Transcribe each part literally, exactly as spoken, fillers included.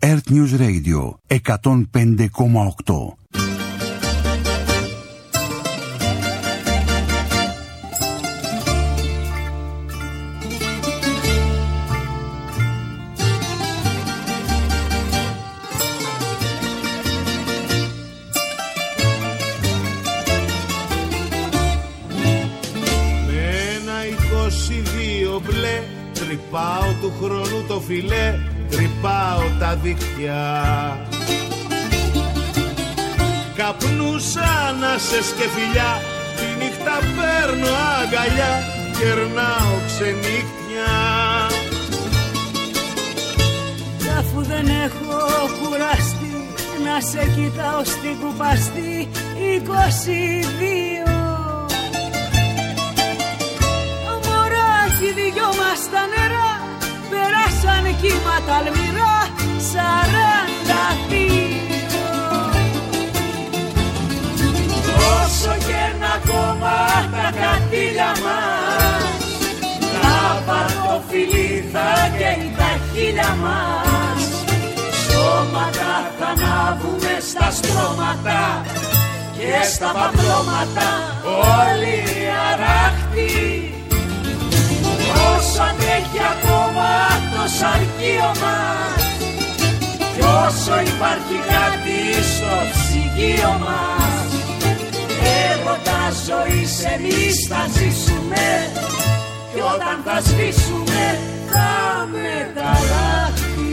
Earth News Radio εκατόν πέντε κόμμα οκτώ. Τρυπάω του χρόνου το φιλέ, τρυπάω τα δίχτυα. Καπνούς, ανάσες και φιλιά, τη νύχτα παίρνω αγκαλιά, κερνάω ξενύχτια. Κι αφού δεν έχω κουραστεί να σε κοιτάω στην κουπαστή είκοσι δύο, οι δυο μας τα νερά περάσαν κύματα αλμυρά σαράντα δύο. Όσο και να κόμμα τα κατήλια μας, λάβα το φιλί θα καίει τα χείλια μας. Σώματα θα ανάβουμε στα στρώματα και στα παπλώματα όλοι αράχτοι. Όσο αντέχει ακόμα το σαρκείο μας κι όσο υπάρχει κάτι στο ψυγείο μας, έρωτα ζωής εμείς θα ζήσουμε κι όταν θα σβήσουμε θα μεταλλάχθει.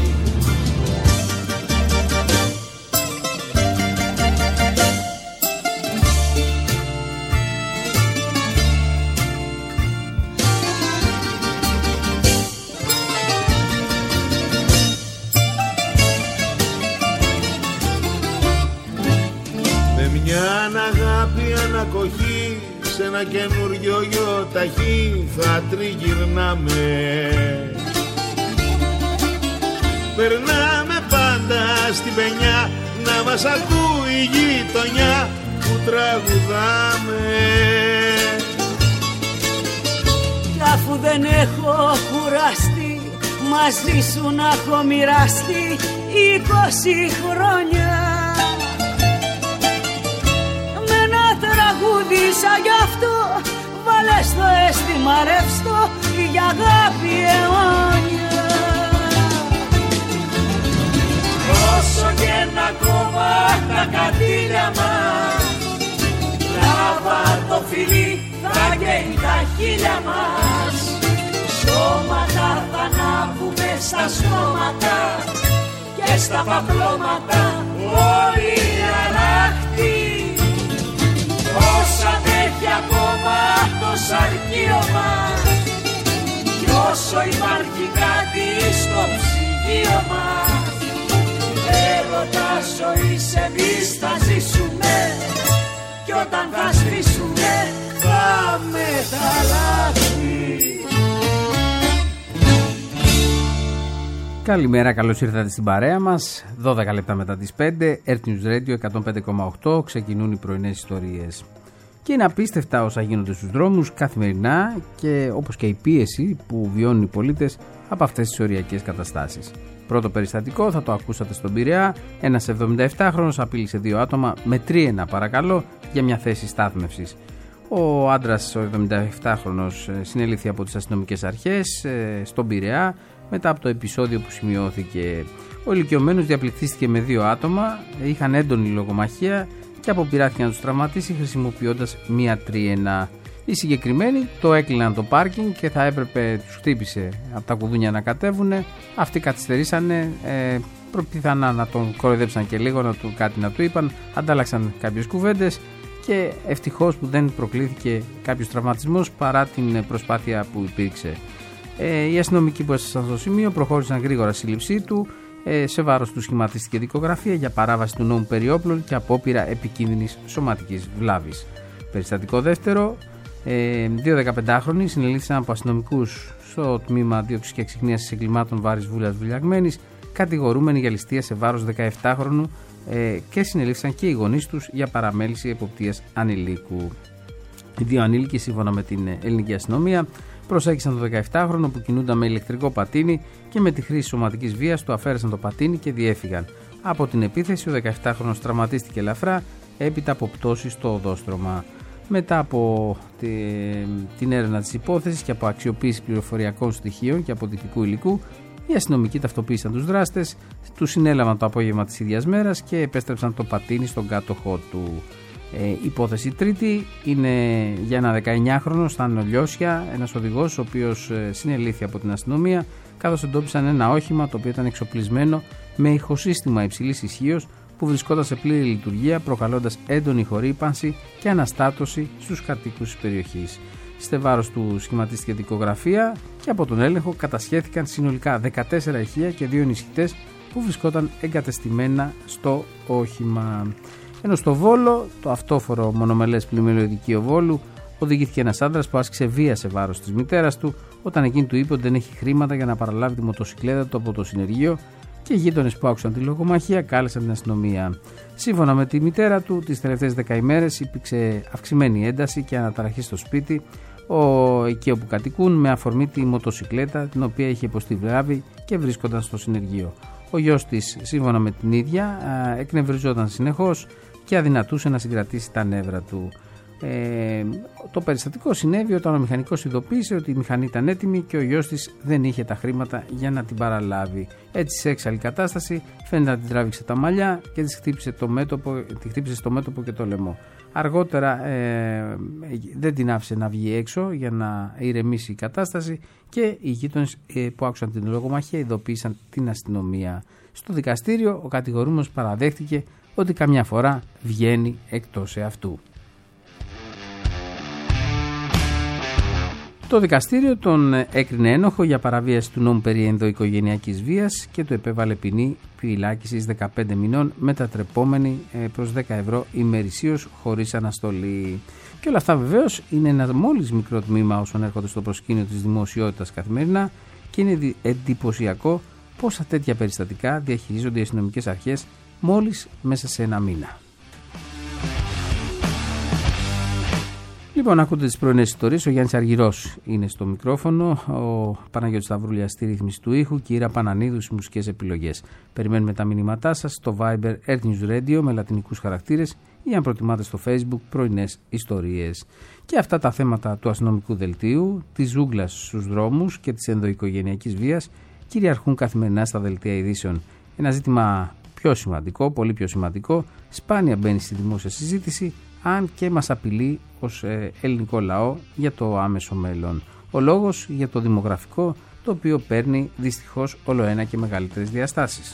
Μιαν αγάπη ανακοχή σε ένα καινούριο γιοταχή θα τριγυρνάμε. Περνάμε πάντα στην πενιά να μας ακούει η γειτονιά που τραγουδάμε. Κι αφού δεν έχω κουραστεί μαζί σου να έχω μοιραστεί είκοσι χρόνια, τραγούδισα γι' αυτό, βάλε στο αίσθημα ρεύστο για αγάπη αιώνια. Όσο και να κόβα τα κατήλια μας, λάβα το φιλί θα καίει τα χείλια μας. Σώματα θα ανάβουμε στα στρώματα και στα παπλώματα όλοι αράχτοι. Όσα αντέχει ακόμα το σαρκείο μας κι όσο υπάρχει κάτι στο ψυγείο μας, έρωτα ζωής εμείς θα ζήσουμε κι όταν θα σβήσουμε θα μεταλλάχθει. Καλημέρα, καλώς ήρθατε στην παρέα μας. δώδεκα λεπτά μετά τις πέντε, Earth News Radio εκατόν πέντε κόμμα οκτώ, ξεκινούν οι πρωινές ιστορίες. Και είναι απίστευτα όσα γίνονται στους δρόμους καθημερινά και όπως και η πίεση που βιώνουν οι πολίτες από αυτές τις οριακές καταστάσεις. Πρώτο περιστατικό θα το ακούσατε στον Πειραιά. Ένας εβδομηνταεπτάχρονος απείλησε δύο άτομα με τρίενα παρακαλώ για μια θέση στάθμευσης. Ο άντρας, ο εβδομηνταεπτάχρονος, συνελήφθη από τις αστυνομικές αρχές στον Πειραιά μετά από το επεισόδιο που σημειώθηκε. Ο ηλικιωμένος διαπληκτίστηκε με δύο άτομα, είχαν έντονη λογομαχία και αποπειράθηκαν να τους τραυματίσει χρησιμοποιώντας μία τρίενα. Οι συγκεκριμένοι το έκλειναν το πάρκινγκ και θα έπρεπε, τους χτύπησε από τα κουδούνια να κατέβουν. Αυτοί καθυστερήσανε, ε, πιθανά να τον κοροϊδέψαν και λίγο, να του, κάτι να του είπαν, αντάλλαξαν κάποιες κουβέντες και ευτυχώς που δεν προκλήθηκε κάποιος τραυματισμός παρά την προσπάθεια που υπήρξε. Ε, οι αστυνομικοί που έσασαν στο σημείο προχώρησαν γρήγορα σύλληψή του. Ε, σε βάρος του σχηματίστηκε δικογραφία για παράβαση του νόμου περί όπλων και απόπειρα επικίνδυνης σωματικής βλάβης. Περιστατικό δεύτερο, ε, δύο δεκαπεντάχρονοι συνελήφθησαν από αστυνομικούς στο τμήμα δίωξης και εξυχνίασης εγκλημάτων Βάρης Βούλας Βουλιαγμένης, κατηγορούμενοι για ληστεία σε βάρος δεκαεπτάχρονου ε, και συνελήφθησαν και οι γονείς τους για παραμέληση εποπτείας ανηλίκου. Οι δύο ανήλικοι, σύμφωνα με την ελληνική αστυνομία, προσέγγισαν το δεκαεπτάχρονο που κινούνταν με ηλεκτρικό πατίνι και με τη χρήση σωματικής βίας του αφαίρεσαν το πατίνι και διέφυγαν. Από την επίθεση ο δεκαεπτάχρονος τραυματίστηκε ελαφρά, έπειτα από πτώση στο οδόστρωμα. Μετά από τη, την έρευνα της υπόθεσης και από αξιοποίηση πληροφοριακών στοιχείων και αποδεικτικού υλικού, οι αστυνομικοί ταυτοποίησαν τους δράστες, τους συνέλαβαν το απόγευμα της ίδιας μέρας και επέστρεψαν το πατίνι στον κάτοχό του. Ε, υπόθεση τρίτη είναι για ένα δεκαεννιάχρονο στα Νολιώσια, ένας οδηγός ο οποίος ε, συνελήφθη από την αστυνομία καθώς εντόπισαν ένα όχημα το οποίο ήταν εξοπλισμένο με ηχοσύστημα υψηλής ισχύως που βρισκόταν σε πλήρη λειτουργία, προκαλώντας έντονη χορύπανση και αναστάτωση στους κατοίκους της περιοχής. Σε βάρος του σχηματίστηκε δικογραφία και από τον έλεγχο κατασχέθηκαν συνολικά δεκατέσσερα ηχεία και δύο ενισχυτές που βρισκόταν εγκατεστημένα στο όχημα. Ενώ στο Βόλο, το αυτόφορο μονομελές πλημμυροειδικείο Βόλου, οδηγήθηκε ένας άντρας που άσκησε βία σε βάρος της μητέρας του όταν εκείνη του είπε ότι δεν έχει χρήματα για να παραλάβει τη μοτοσυκλέτα του από το συνεργείο και οι γείτονες που άκουσαν τη λογομαχία κάλεσαν την αστυνομία. Σύμφωνα με τη μητέρα του, τις τελευταίες δέκα ημέρες υπήρξε αυξημένη ένταση και αναταραχή στο σπίτι, ο, εκεί όπου κατοικούν, με αφορμή τη μοτοσυκλέτα την οποία είχε υποστεί βλάβη και βρίσκονταν στο συνεργείο. Ο γιος της, σύμφωνα με την ίδια, εκνευριζόταν συνεχώς και αδυνατούσε να συγκρατήσει τα νεύρα του. Ε, το περιστατικό συνέβη όταν ο μηχανικός ειδοποίησε ότι η μηχανή ήταν έτοιμη και ο γιος της δεν είχε τα χρήματα για να την παραλάβει. Έτσι, σε έξαλλη κατάσταση, φαίνεται να την τράβηξε τα μαλλιά και της χτύπησε το μέτωπο, τη χτύπησε στο μέτωπο και το λαιμό. Αργότερα ε, δεν την άφησε να βγει έξω για να ηρεμήσει η κατάσταση και οι γείτονες ε, που άκουσαν την λογομαχία ειδοποίησαν την αστυνομία. Στο δικαστήριο ο κατηγορούμενος παραδέχτηκε ότι καμιά φορά βγαίνει εκτός εαυτού. Το δικαστήριο τον έκρινε ένοχο για παραβίαση του νόμου περί ενδοοικογενειακής βίας και του επέβαλε ποινή φυλάκισης δεκαπέντε μηνών μετατρεπόμενη προς δέκα ευρώ ημερησίως χωρίς αναστολή. Και όλα αυτά βεβαίως είναι ένα μόλις μικρό τμήμα όσων έρχονται στο προσκήνιο της δημοσιότητας καθημερινά και είναι εντυπωσιακό πόσα τέτοια περιστατικά διαχειρίζονται οι αστυνομικές αρχές μόλις μέσα σε ένα μήνα. Λοιπόν, ακούτε τις πρωινές ιστορίες. Ο Γιάννης Αργυρός είναι στο μικρόφωνο, ο Παναγιώτης Σταυρούλιας στη ρύθμιση του ήχου και η Ήρα Πανανίδου στις μουσικές επιλογές. Περιμένουμε τα μηνύματά σας στο Viber Earth News Radio με λατινικούς χαρακτήρες ή αν προτιμάτε στο Facebook πρωινές ιστορίες. Και αυτά τα θέματα του αστυνομικού δελτίου, της ζούγκλας στους δρόμους και της ενδοοικογενειακής βίας κυριαρχούν καθημερινά στα δελτία ειδήσεων. Ένα ζήτημα πιο σημαντικό, πολύ πιο σημαντικό, σπάνια μπαίνει στη δημόσια συζήτηση, αν και μας απειλεί ως ε, ελληνικό λαό για το άμεσο μέλλον. Ο λόγος για το δημογραφικό, το οποίο παίρνει δυστυχώς όλο ένα και μεγαλύτερες διαστάσεις.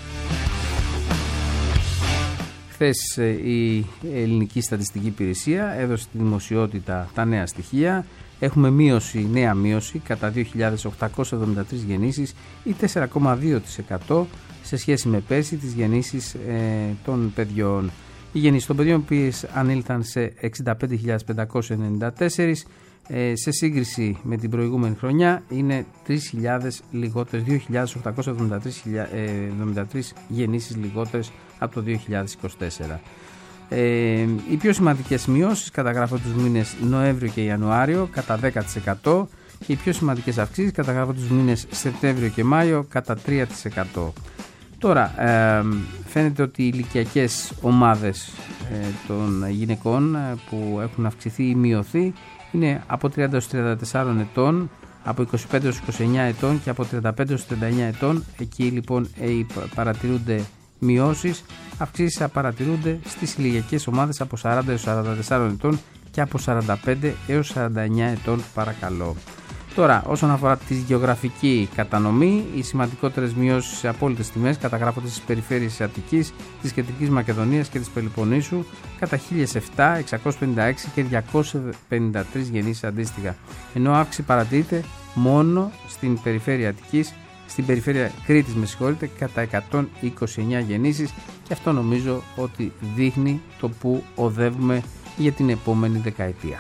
Χθες ε, η Ελληνική Στατιστική Υπηρεσία έδωσε στη δημοσιότητα τα νέα στοιχεία. Έχουμε μείωση, νέα μείωση κατά δύο χιλιάδες οκτακόσιες εβδομήντα τρεις γεννήσεις ή τέσσερα κόμμα δύο τοις εκατό σε σχέση με πέρσι τις γεννήσεις ε, των παιδιών. Οι γεννήσεις των παιδιών που ανήλθαν σε εξήντα πέντε χιλιάδες πεντακόσιες ενενήντα τέσσερα ε, σε σύγκριση με την προηγούμενη χρονιά είναι τρεις χιλιάδες λιγότερες, δύο χιλιάδες οκτακόσιες εβδομήντα τρεις γεννήσεις λιγότερες από το δύο χιλιάδες είκοσι τέσσερα. Ε, οι πιο σημαντικές μειώσεις καταγράφονται τους μήνες Νοέμβριο και Ιανουάριο κατά δέκα τοις εκατό και οι πιο σημαντικές αυξήσεις καταγράφονται τους μήνες Σεπτέμβριο και Μάιο κατά τρία τοις εκατό. Τώρα, ε, φαίνεται ότι οι ηλικιακές ομάδες ε, των γυναικών ε, που έχουν αυξηθεί ή μειωθεί είναι από τριάντα έως τριάντα τέσσερα ετών, από είκοσι πέντε έως είκοσι εννέα ετών και από τριάντα πέντε έως τριάντα εννέα ετών. Εκεί λοιπόν ε, παρατηρούνται μειώσεις. Αυξήσεις παρατηρούνται στις ηλικιακές ομάδες από σαράντα έως σαράντα τέσσερα ετών και από σαράντα πέντε έως σαράντα εννέα ετών, παρακαλώ. Τώρα, όσον αφορά τη γεωγραφική κατανομή, οι σημαντικότερες μειώσεις σε απόλυτες τιμές καταγράφονται στις περιφέρειες της Αττικής, της Κεντρικής Μακεδονίας και της Πελοποννήσου κατά χίλια επτά, εξακόσιες πενήντα έξι και διακόσιες πενήντα τρεις γεννήσεις αντίστοιχα. Ενώ αύξηση παρατηρείται μόνο στην περιφέρεια Αττικής, στην περιφέρεια Κρήτης, με συγχωρείτε, κατά εκατόν είκοσι εννέα γεννήσεις, και αυτό νομίζω ότι δείχνει το που οδεύουμε για την επόμενη δεκαετία.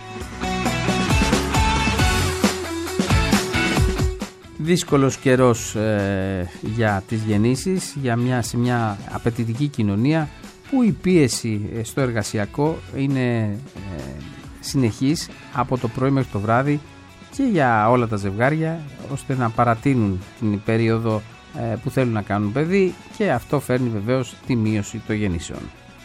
Δύσκολος καιρός ε, για τις γεννήσεις, για μια, σε μια απαιτητική κοινωνία που η πίεση στο εργασιακό είναι ε, συνεχής από το πρωί μέχρι το βράδυ και για όλα τα ζευγάρια, ώστε να παρατείνουν την περίοδο ε, που θέλουν να κάνουν παιδί, και αυτό φέρνει βεβαίως τη μείωση των γεννήσεων.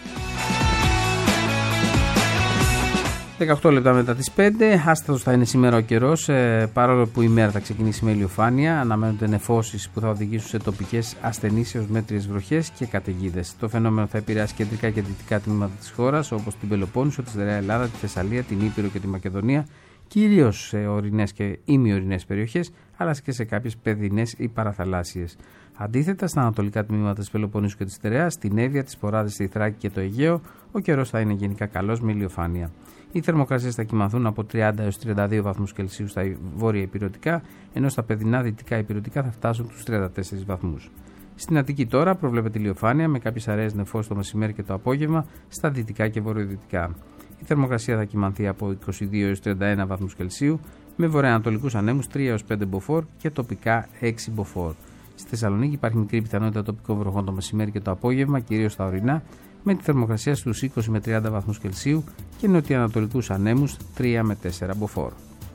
δεκαοκτώ λεπτά μετά τις πέντε, άστατος θα είναι σήμερα ο καιρός, ε, παρόλο που η μέρα θα ξεκινήσει με ηλιοφάνεια. Αναμένονται νεφώσεις που θα οδηγήσουν σε τοπικές ασθενείς έως μέτριες βροχές και καταιγίδες. Το φαινόμενο θα επηρεάσει κεντρικά και δυτικά τμήματα της χώρας, όπως την Πελοπόννησο, τη Στερεά Ελλάδα, τη Θεσσαλία, την Ήπειρο και τη Μακεδονία, κυρίως σε ορεινές και ημιορεινές περιοχές, αλλά και σε κάποιες παιδινές ή παραθαλάσσιες. Αντίθετα, στα ανατολικά τμήματα της Πελοποννήσου και της Στερεάς, στην Εύβοια, τις Ποράδες, στη Θράκη και το Αιγαίο, ο καιρός θα είναι γενικά καλός με ηλιοφάνεια. Οι θερμοκρασίες θα κοιμαθούν από τριάντα έως τριάντα δύο βαθμούς Κελσίου στα βόρεια ηπειρωτικά, ενώ στα παιδινά δυτικά ηπειρωτικά θα φτάσουν τους τριάντα τέσσερις βαθμούς. Στην Αττική τώρα προβλέπεται ηλιοφάνεια με κάποιες αραιές νεφώσεις το μεσημέρι και το απόγευμα στα δυτικά και βορειοδυτικά. Η θερμοκρασία θα κοιμανθεί από είκοσι δύο έως τριάντα ένα βαθμούς Κελσίου, με βορειοανατολικούς ανέμους τρία έως πέντε μποφόρ και τοπικά έξι μποφόρ. Στη Θεσσαλονίκη υπάρχει μικρή πιθανότητα τοπικών βροχών το μεσημέρι και το απόγευμα, κυρίως στα ορεινά, με τη θερμοκρασία στους είκοσι με τριάντα βαθμούς Κελσίου και νοτιοανατολικούς ανέμους τρία με τέσσερα μποφόρ.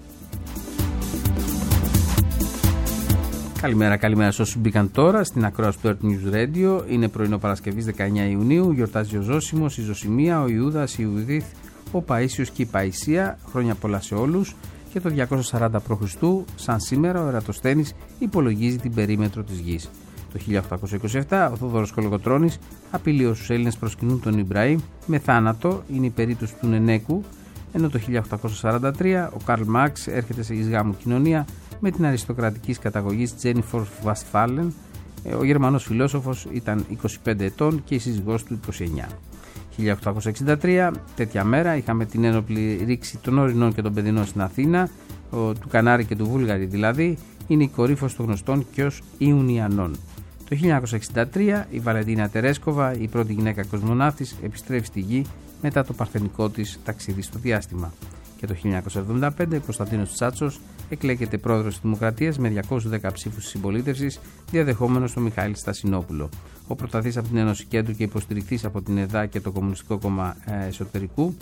Καλημέρα, καλημέρα σε όσους μπήκαν τώρα στην ακρόαση του Earth News Radio. Είναι πρωινό Παρασκευής δεκαεννέα Ιουνίου, γιορτάζει ο Ζώσιμος, η Ζωσιμία, ο Ιούδας, η Ιουδίθ, ο Παΐσιος και η Παϊσία. Χρόνια πολλά σε όλους. Και το διακόσια σαράντα προ Χριστού, σαν σήμερα, ο Ερατοσθένης υπολογίζει την περίμετρο της γης. Το χίλια οκτακόσια είκοσι επτά, ο Θόδωρος Κολοκοτρώνης απειλεί όσους Έλληνες προσκυνούν τον Ιμπραήμ με θάνατο, είναι η περίπτωση του Νενέκου, ενώ το χίλια οκτακόσια σαράντα τρία ο Καρλ Μάρξ έρχεται σε γάμου κοινωνία με την αριστοκρατικής καταγωγής Τζένιφορ Βαστφάλεν. Ο Γερμανός φιλόσοφος ήταν είκοσι πέντε ετών και η σύζυγός του είκοσι εννέα. χίλια οκτακόσια εξήντα τρία, τέτοια μέρα, είχαμε την ένοπλη ρήξη των Ορεινών και των Παιδινών στην Αθήνα, ο, του Κανάρη και του Βούλγαρη δηλαδή, είναι η κορύφωση των γνωστών και ως Ιουνιανών. Το χίλια εννιακόσια εξήντα τρία η Βαλεντίνα Τερέσκοβα, η πρώτη γυναίκα κοσμοναύτης, επιστρέφει στη Γη μετά το παρθενικό της ταξίδι στο διάστημα. Και το χίλια εννιακόσια εβδομήντα πέντε ο Κωνσταντίνος Τσάτσος εκλέγεται πρόεδρος της Δημοκρατίας με διακόσιους δέκα ψήφους της συμπολίτευσης, διαδεχόμενος τον Μιχαήλ Στασινόπουλο. Ο πρωταθής από την Ένωση Κέντρου και υποστηρικτής από την ΕΔΑ και το Κομμουνιστικό Κόμμα Εσωτερικού,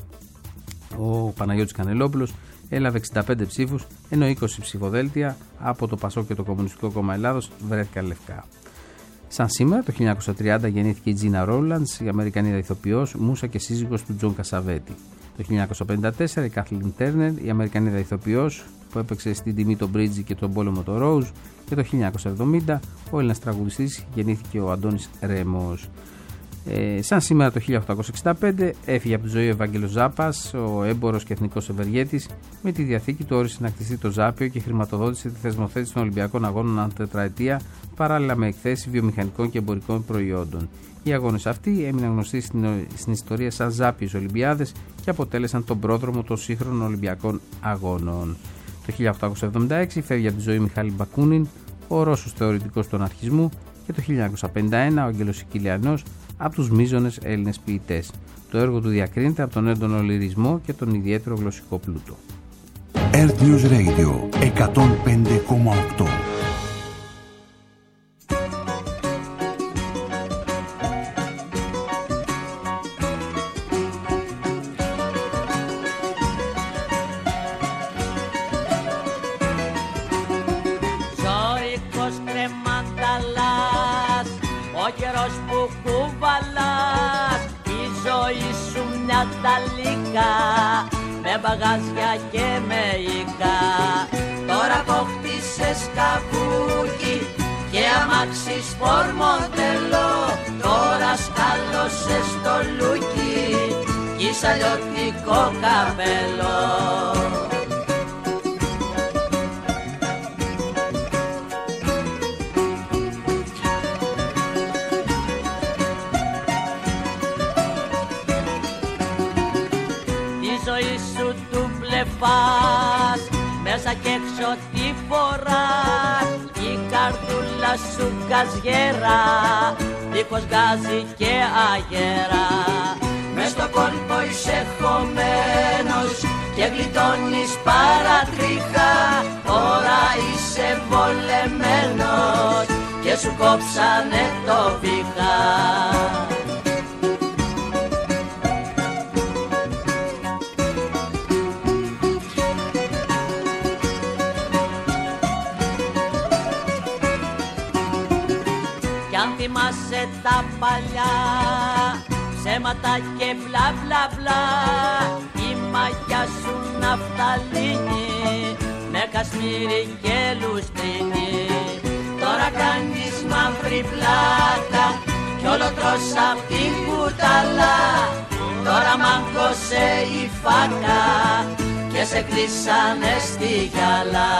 ο Παναγιώτης Κανελόπουλος, έλαβε εξήντα πέντε ψήφους, ενώ είκοσι ψηφοδέλτια από το ΠΑΣΟΚ και το Κομμουνιστικό Κόμμα Ελλάδος βρέθηκαν λευκά. Σαν σήμερα, το χίλια εννιακόσια τριάντα γεννήθηκε η Τζίνα Ρόλαντς, η Αμερικανίδα ηθοποιός, μούσα και σύζυγος του Τζον Κασαβέτη. Το χίλια εννιακόσια πενήντα τέσσερα η Κάθλιν Τέρνερ, η Αμερικανίδα ηθοποιός που έπαιξε στην τιμή τον Μπρίτζι και τον πόλεμο το Ρόουζ. Και το χίλια εννιακόσια εβδομήντα ο Έλληνας τραγουδιστής γεννήθηκε ο Αντώνης Ρέμος. Ε, σαν σήμερα το χίλια οκτακόσια εξήντα πέντε έφυγε από τη ζωή ο Ευάγγελος Ζάπας, ο έμπορος και εθνικός ευεργέτης. Με τη διαθήκη του όρισε να κτιστεί το Ζάπιο και χρηματοδότησε τη θεσμοθέτηση των Ολυμπιακών Αγώνων ανά τετραετία, παράλληλα με εκθέσεις βιομηχανικών και εμπορικών προϊόντων. Οι αγώνες αυτοί έμειναν γνωστοί στην, στην ιστορία σαν Ζάπιες Ολυμπιάδες και αποτέλεσαν τον πρόδρομο των σύγχρονων Ολυμπιακών Αγώνων. Το χίλια οκτακόσια εβδομήντα έξι φεύγει από τη ζωή Μιχάλη Μπακούνιν, ο Ρώσος θεωρητικός του αναρχισμού, και το χίλια εννιακόσια πενήντα ένα ο Άγγελος Σικηλιανός, από τους μείζονες Έλληνες ποιητές. Το έργο του διακρίνεται από τον έντονο λυρισμό και τον ιδιαίτερο γλωσσικό πλούτο. Earth News Radio εκατόν πέντε κόμμα οκτώ. Με μπαγάζια και με οικά. Τώρα αποκτήσες καβούκι και αμάξι σπορ μοντέλο. Τώρα σκάλωσες το λούκι κι σαλιωτικό καπέλο. Πας, μέσα και έξω τι φοράς, η καρδούλα σου καζιέρα, δίχως γκάζι και αγέρα. Μες στο κόλπο είσαι χωμένος και γλιτώνεις παρατρίχα. Τώρα είσαι βολεμένος και σου κόψανε το βήχα. θυμάσαι τα παλιά ψέματα και μπλα μπλα μπλα. Η μαγιά σου ναυταλίνη με κασμίρι και λουστρίνη. Τώρα κάνεις μαύρη πλάτα κι όλο τρως απ' την κουταλά. Τώρα μάγκωσε η φάκα και σε κλείσανε στη γυαλά.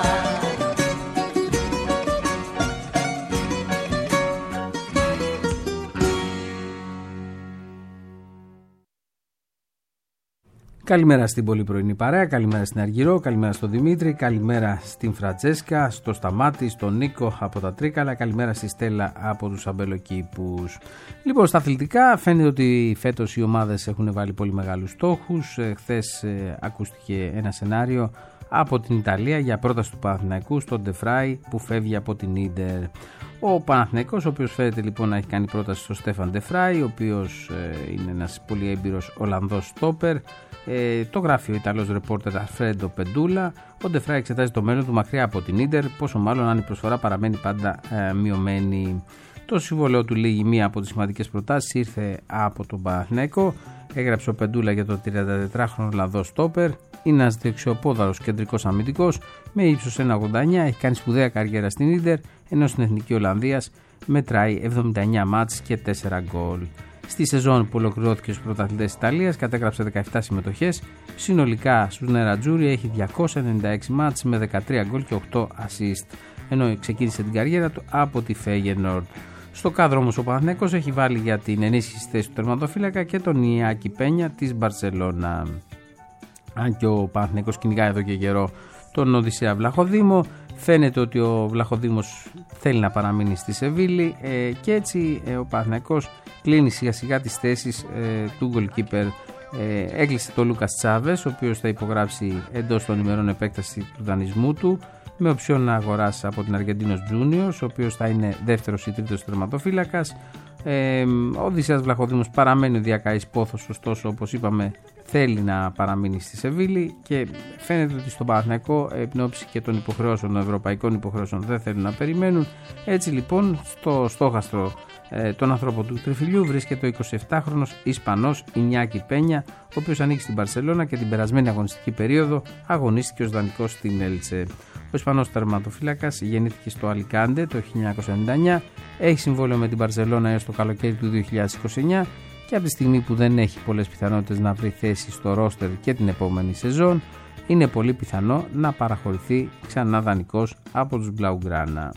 Καλημέρα στην πολύ πρωινή παρέα, καλημέρα στην Αργυρό, καλημέρα στον Δημήτρη, καλημέρα στην Φραντζέσκα, στο Σταμάτη, στον Νίκο από τα Τρίκαλα, καλημέρα στη Στέλλα από τους Αμπελοκήπους. Λοιπόν, στα αθλητικά φαίνεται ότι φέτος οι ομάδες έχουν βάλει πολύ μεγάλους στόχους. Ε, χθες ε, ακούστηκε ένα σενάριο από την Ιταλία για πρόταση του Παναθηναϊκού στον Ντεφράι που φεύγει από την Ίντερ. Ο Παναθηναϊκός, ο οποίος φαίνεται λοιπόν να έχει κάνει πρόταση στον Στέφαν Ντεφράι, ο οποίος ε, είναι ένας πολύ έμπειρος Ολλανδός στόπερ. Ε, το γράφει ο Ιταλός ρεπόρτερ Αλφρέντο Πεντούλα. Ο Ντεφράι εξετάζει το μέλλον του μακριά από την Ίντερ, πόσο μάλλον αν η προσφορά παραμένει πάντα ε, μειωμένη. Το συμβόλαιο του λήγει μία από τις σημαντικές προτάσεις, ήρθε από τον Παναθηναϊκό. Έγραψε ο Πεντούλα για το τριαντατετράχρονο Ολλανδό στόπερ. Είναι ένας δεξιοπόδαρος κεντρικός αμυντικός με ύψος ένα ογδόντα εννιά. Έχει κάνει σπουδαία καριέρα στην Ίντερ, ενώ στην Εθνική Ολλανδίας μετράει εβδομήντα εννιά μάτς και τέσσερα γκολ. Στη σεζόν που ολοκληρώθηκε στους πρωταθλητές Ιταλίας κατέγραψε δεκαεπτά συμμετοχές. Συνολικά στους νερατζούρι έχει διακόσια ενενήντα έξι μάτς με δεκατρία γκολ και οκτώ assist, ενώ ξεκίνησε την καριέρα του από τη Feyenoord. Στο κάδρο όμως ο Παναθηναϊκός έχει βάλει για την ενίσχυση θέση του τερματοφύλακα και τον Ιάκη Πένια της Μπαρσελόνα. Αν και ο Παναθηναϊκός κυνηγάει εδώ και καιρό τον Οδυσσέα Βλαχοδήμο, φαίνεται ότι ο Βλαχοδήμος θέλει να παραμείνει στη Σεβίλη ε, και έτσι ε, ο Παναθηναϊκός κλείνει σιγά σιγά τις θέσεις ε, του goalkeeper. Ε, έκλεισε το Λούκας Τσάβες, ο οποίος θα υπογράψει εντός των ημερών επέκταση του δανεισμού του με οψιόν να αγοράσει από την Αργεντίνος Τζούνιος, ο οποίος θα είναι δεύτερος ή τρίτος τερματοφύλακας. Ε, ο Οδυσσέας Βλαχοδήμος παραμένει ο διακαής πόθος, ωστόσο όπως είπαμε θέλει να παραμείνει στη Σεβίλη και φαίνεται ότι στον Παναθηναϊκό εν ώψη και των υποχρεώσεων, των ευρωπαϊκών υποχρεώσεων δεν θέλουν να περιμένουν. Έτσι λοιπόν στο στόχαστρο ε, τον ανθρώπο του τριφυλιού βρίσκεται ο εικοσιεπτάχρονος Ισπανός Ινιάκη Πένια, ο οποίος ανήκει στην Μπαρσελόνα και την περασμένη αγωνιστική περίοδο αγωνίστηκε ως δανεικός στην Έλτσε. Ο Ισπανός τερματοφύλακας γεννήθηκε στο Αλικάντε το χίλια εννιακόσια ενενήντα εννιά, έχει συμβόλαιο με την Μπαρσελόνα έως το καλοκαίρι του δύο χιλιάδες είκοσι εννιά και από τη στιγμή που δεν έχει πολλές πιθανότητες να βρει θέση στο ρόστερ και την επόμενη σεζόν, είναι πολύ πιθανό να παραχωρηθεί ξανά δανεικός από τους Μπλαουγκράνα.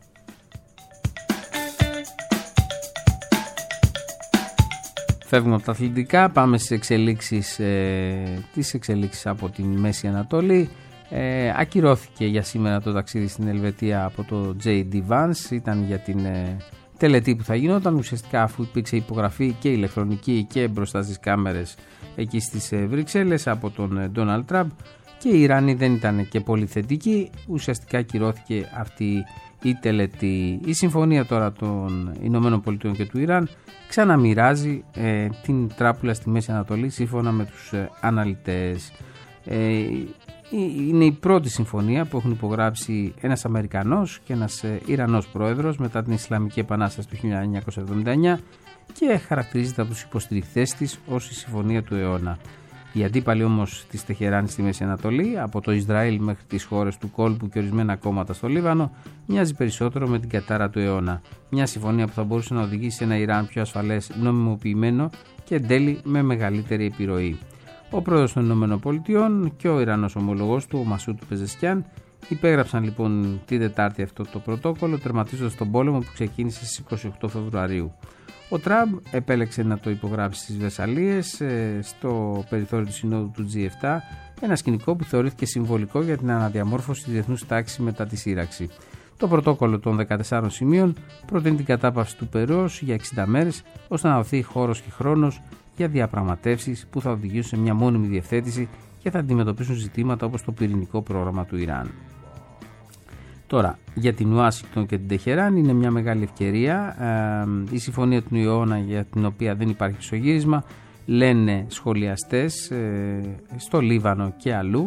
Φεύγουμε από τα αθλητικά, πάμε στις εξελίξεις, ε, τις εξελίξεις από τη Μέση Ανατολή. Ε, ακυρώθηκε για σήμερα το ταξίδι στην Ελβετία από το τζέι ντι Vance, ήταν για την ε, τελετή που θα γινόταν, ουσιαστικά αφού υπήρξε υπογραφή και ηλεκτρονική και μπροστά στις κάμερες εκεί στις ε, Βρυξέλλες από τον Ντόναλντ Τραμπ και οι Ιρανοί δεν ήταν και πολύ θετικοί, ουσιαστικά ακυρώθηκε αυτή η τελετή. Η συμφωνία τώρα των Ηνωμένων Πολιτειών και του Ιράν ξαναμοιράζει ε, την τράπουλα στη Μέση Ανατολή σύμφωνα με τους ε, αναλυτές. Ε, είναι η πρώτη συμφωνία που έχουν υπογράψει ένας Αμερικανός και ένας ε, Ιρανός πρόεδρος μετά την Ισλαμική Επανάσταση του χίλια εννιακόσια εβδομήντα εννιά και χαρακτηρίζεται από τους υποστηριχτές της ως η συμφωνία του αιώνα. Οι αντίπαλοι όμως της Τεχεράνης στη Μέση Ανατολή, από το Ισραήλ μέχρι τις χώρες του κόλπου και ορισμένα κόμματα στο Λίβανο, μοιάζει περισσότερο με την κατάρα του αιώνα. Μια συμφωνία που θα μπορούσε να οδηγήσει σε ένα Ιράν πιο ασφαλές, νομιμοποιημένο και εν τέλει με μεγαλύτερη επιρροή. Ο πρόεδρος των ΗΠΑ και ο Ιρανός ομολογός του, ο Μασούτ Πεζεσκιάν, υπέγραψαν λοιπόν την Τετάρτη αυτό το πρωτόκολλο, τερματίζοντας τον πόλεμο που ξεκίνησε στις είκοσι οκτώ Φεβρουαρίου. Ο Τραμπ επέλεξε να το υπογράψει στις Βερσαλλίες, στο περιθώριο του Συνόδου του τζι επτά, ένα σκηνικό που θεωρήθηκε συμβολικό για την αναδιαμόρφωση της διεθνούς τάξης μετά τη σύραξη. Το πρωτόκολλο των δεκατεσσάρων σημείων προτείνει την κατάπαυση του πυρός για εξήντα μέρες, ώστε να δοθεί χώρος και χρόνος για διαπραγματεύσεις που θα οδηγήσουν σε μια μόνιμη διευθέτηση και θα αντιμετωπίσουν ζητήματα όπως το πυρηνικό πρόγραμμα του Ιράν. Τώρα, για την Ουάσιγκτον και την Τεχεράν είναι μια μεγάλη ευκαιρία. Ε, η συμφωνία του αιώνα, για την οποία δεν υπάρχει ισογύρισμα, λένε σχολιαστές ε, στο Λίβανο και αλλού,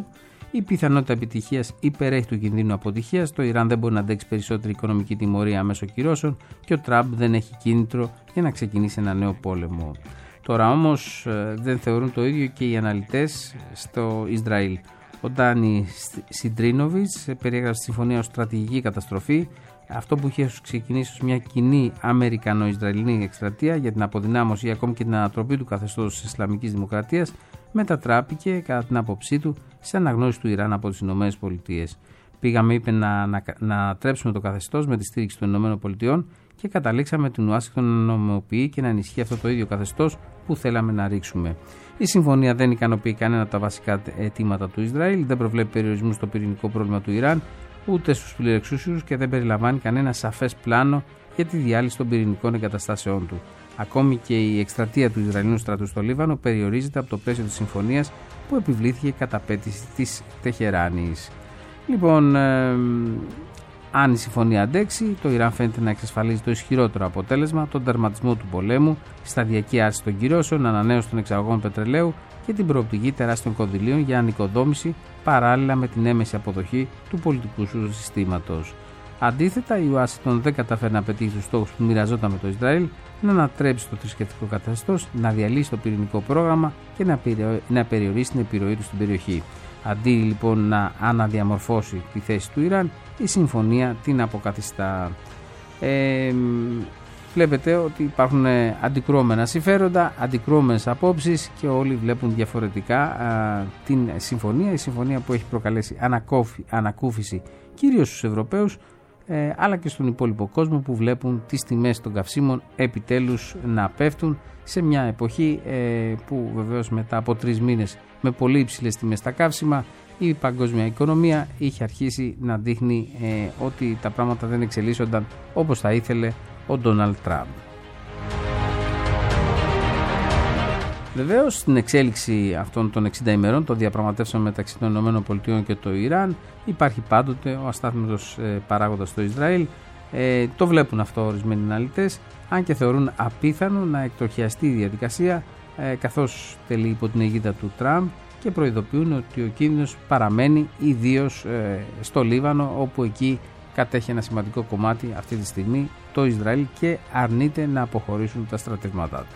Η πιθανότητα επιτυχίας υπερέχει του κινδύνου αποτυχίας. Το Ιράν δεν μπορεί να αντέξει περισσότερη οικονομική τιμωρία μέσω κυρώσεων και ο Τραμπ δεν έχει κίνητρο για να ξεκινήσει ένα νέο πόλεμο. Τώρα όμως δεν θεωρούν το ίδιο και οι αναλυτές στο Ισραήλ. Ο Ντάνι Σιντρίνοβιτς περιέγραψε τη συμφωνία ως στρατηγική καταστροφή. Αυτό που είχε ξεκινήσει ως μια κοινή Αμερικανο-Ισραηλινή εκστρατεία για την αποδυνάμωση ή ακόμη και την ανατροπή του καθεστώτος της Ισλαμικής Δημοκρατίας μετατράπηκε, κατά την άποψή του, σε αναγνώριση του Ιράν από τις Ηνωμένες Πολιτείες. Πήγαμε, είπε, να, να, να τρέψουμε το καθεστώς με τη στήριξη των Ηνωμένων Πολιτειών και καταλήξαμε την Ουάσιγκτον να νομιμοποιεί και να ενισχύει αυτό το ίδιο καθεστώς που θέλαμε να ρίξουμε. Η συμφωνία δεν ικανοποιεί κανένα από τα βασικά αιτήματα του Ισραήλ, δεν προβλέπει περιορισμού στο πυρηνικό πρόβλημα του Ιράν, ούτε στους πληρεξούσιους και δεν περιλαμβάνει κανένα σαφές πλάνο για τη διάλυση των πυρηνικών εγκαταστάσεών του. Ακόμη και η εκστρατεία του Ισραηλινού στρατού στο Λίβανο περιορίζεται από το πλαίσιο της συμφωνίας που επιβλήθηκε κατά απέτηση της Τεχεράνης. Λοιπόν, ε, αν η συμφωνία αντέξει, το Ιράν φαίνεται να εξασφαλίζει το ισχυρότερο αποτέλεσμα, τον τερματισμό του πολέμου, σταδιακή άρση των κυρώσεων, ανανέωση των εξαγωγών πετρελαίου και την προοπτική τεράστιων κονδυλίων για ανοικοδόμηση παράλληλα με την έμεση αποδοχή του πολιτικού σου συστήματος. Αντίθετα, η Ουάσιγκτον δεν καταφέρει να πετύχει τους στόχους που μοιραζόταν με το Ισραήλ, να ανατρέψει το θρησκευτικό καθεστώς, να διαλύσει το πυρηνικό πρόγραμμα και να, περιο... να περιορίσει την επιρροή του στην περιοχή. Αντί λοιπόν να αναδιαμορφώσει τη θέση του Ιράν, η συμφωνία την αποκαθιστά. Ε, βλέπετε ότι υπάρχουν αντικρουόμενα συμφέροντα, αντικρουόμενες απόψεις και όλοι βλέπουν διαφορετικά α, την συμφωνία. Η συμφωνία που έχει προκαλέσει ανακόφι, ανακούφιση κυρίως στους Ευρωπαίους, ε, αλλά και στον υπόλοιπο κόσμο που βλέπουν τις τιμές των καυσίμων επιτέλους να πέφτουν σε μια εποχή ε, που βεβαίως μετά από τρεις μήνες με πολύ υψηλές τιμές στα καύσιμα η παγκόσμια οικονομία είχε αρχίσει να δείχνει ε, ότι τα πράγματα δεν εξελίσσονταν όπως θα ήθελε ο Ντόναλντ Τραμπ. Βεβαίως, στην εξέλιξη αυτών των εξήντα ημερών των διαπραγματεύσεων μεταξύ των ΗΠΑ και το Ιράν υπάρχει πάντοτε ο αστάθμητος ε, παράγοντας στο Ισραήλ. Ε, το βλέπουν αυτό ορισμένοι αναλυτές, αν και θεωρούν απίθανο να εκτροχιαστεί η διαδικασία ε, καθώς τελεί υπό την αιγίδα του Τραμπ και προειδοποιούν ότι ο κίνδυνος παραμένει, ιδίως ε, στο Λίβανο, όπου εκεί κατέχει ένα σημαντικό κομμάτι αυτή τη στιγμή το Ισραήλ και αρνείται να αποχωρήσουν τα στρατεύματά του.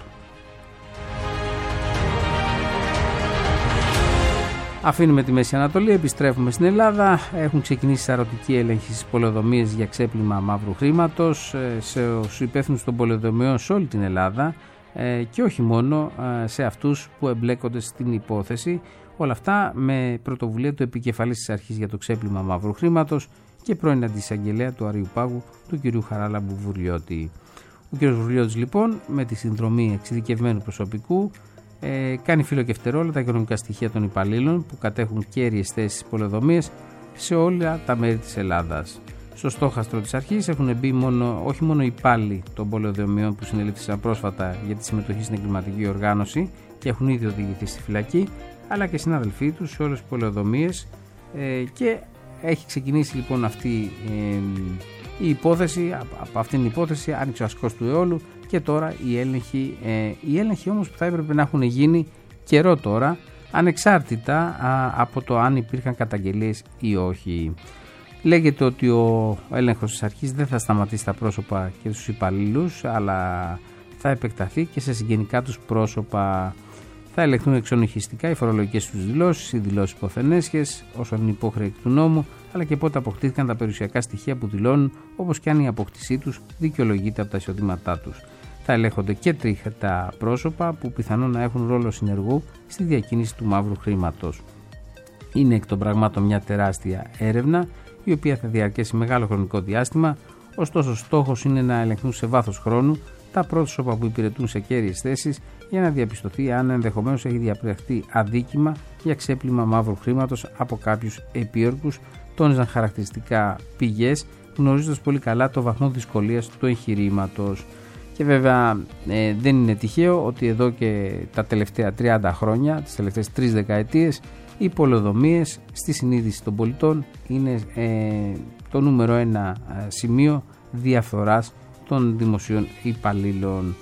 Αφήνουμε τη Μέση Ανατολή, επιστρέφουμε στην Ελλάδα. Έχουν ξεκινήσει σαρωτικοί έλεγχοι στις πολεοδομίες για ξέπλυμα μαύρου χρήματος στους υπεύθυνους των πολεοδομιών σε όλη την Ελλάδα και όχι μόνο σε αυτούς που εμπλέκονται στην υπόθεση. Όλα αυτά με πρωτοβουλία του επικεφαλής της αρχής για το ξέπλυμα μαύρου χρήματος και πρώην αντισαγγελέα του Αριουπάγου, του κ. Χαράλαμπου Βουρλιώτη. Ο κ. Βουρλιώτης λοιπόν με τη συνδρομή εξειδικευμένου προσωπικού Ε, κάνει φύλλο και φτερόλα τα οικονομικά στοιχεία των υπαλλήλων που κατέχουν κέρυες θέσεις στις πολεοδομίες σε όλα τα μέρη της Ελλάδας. Στο στόχαστρο της αρχής έχουν μπει μόνο, όχι μόνο οι υπάλληλοι των πολεοδομιών που συνελήφθησαν πρόσφατα για τη συμμετοχή στην εγκληματική οργάνωση και έχουν ήδη οδηγηθεί στη φυλακή, αλλά και συναδελφοί τους σε όλες τις πολεοδομίες ε, και έχει ξεκινήσει λοιπόν αυτή ε, η υπόθεση. Από αυτήν την υπόθεση άνοιξε ο ασκός του αιώλου και τώρα οι έλεγχοι, ε, οι έλεγχοι όμως που θα έπρεπε να έχουν γίνει καιρό τώρα, ανεξάρτητα α, από το αν υπήρχαν καταγγελίες ή όχι. Λέγεται ότι ο έλεγχος της αρχής δεν θα σταματήσει στα πρόσωπα και στους υπαλλήλους, αλλά θα επεκταθεί και σε συγγενικά τους πρόσωπα. Θα ελεγχθούν εξονυχιστικά οι φορολογικές τους δηλώσεις, οι δηλώσεις υποθενέσχες, όσον είναι υπόχρεοι του νόμου, αλλά και πότε αποκτήθηκαν τα περιουσιακά στοιχεία που δηλώνουν, όπως και αν η απόκτησή τους δικαιολογείται από τα εισοδήματά τους. Θα ελέγχονται και τρίτα πρόσωπα που πιθανόν να έχουν ρόλο συνεργού στη διακίνηση του μαύρου χρήματος. Είναι εκ των πραγμάτων μια τεράστια έρευνα, η οποία θα διαρκέσει μεγάλο χρονικό διάστημα, ωστόσο στόχος είναι να ελεγχθούν σε βάθος χρόνου τα πρόσωπα που υπηρετούν σε κέρυες θέσεις για να διαπιστωθεί αν ενδεχομένως έχει διαπραχθεί αδίκημα για ξέπλυμα μαύρου χρήματος από κάποιους επίορκους, τόνιζαν χαρακτηριστικά πηγές, γνωρίζοντας πολύ καλά το βαθμό δυσκολίας του εγχειρήματος. Και βέβαια ε, δεν είναι τυχαίο ότι εδώ και τα τελευταία τριάντα χρόνια, τις τελευταίες τρεις δεκαετίες, οι πολεοδομίες στη συνείδηση των πολιτών είναι ε, το νούμερο ένα σημείο διαφθοράς των δημοσίων υπαλλήλων.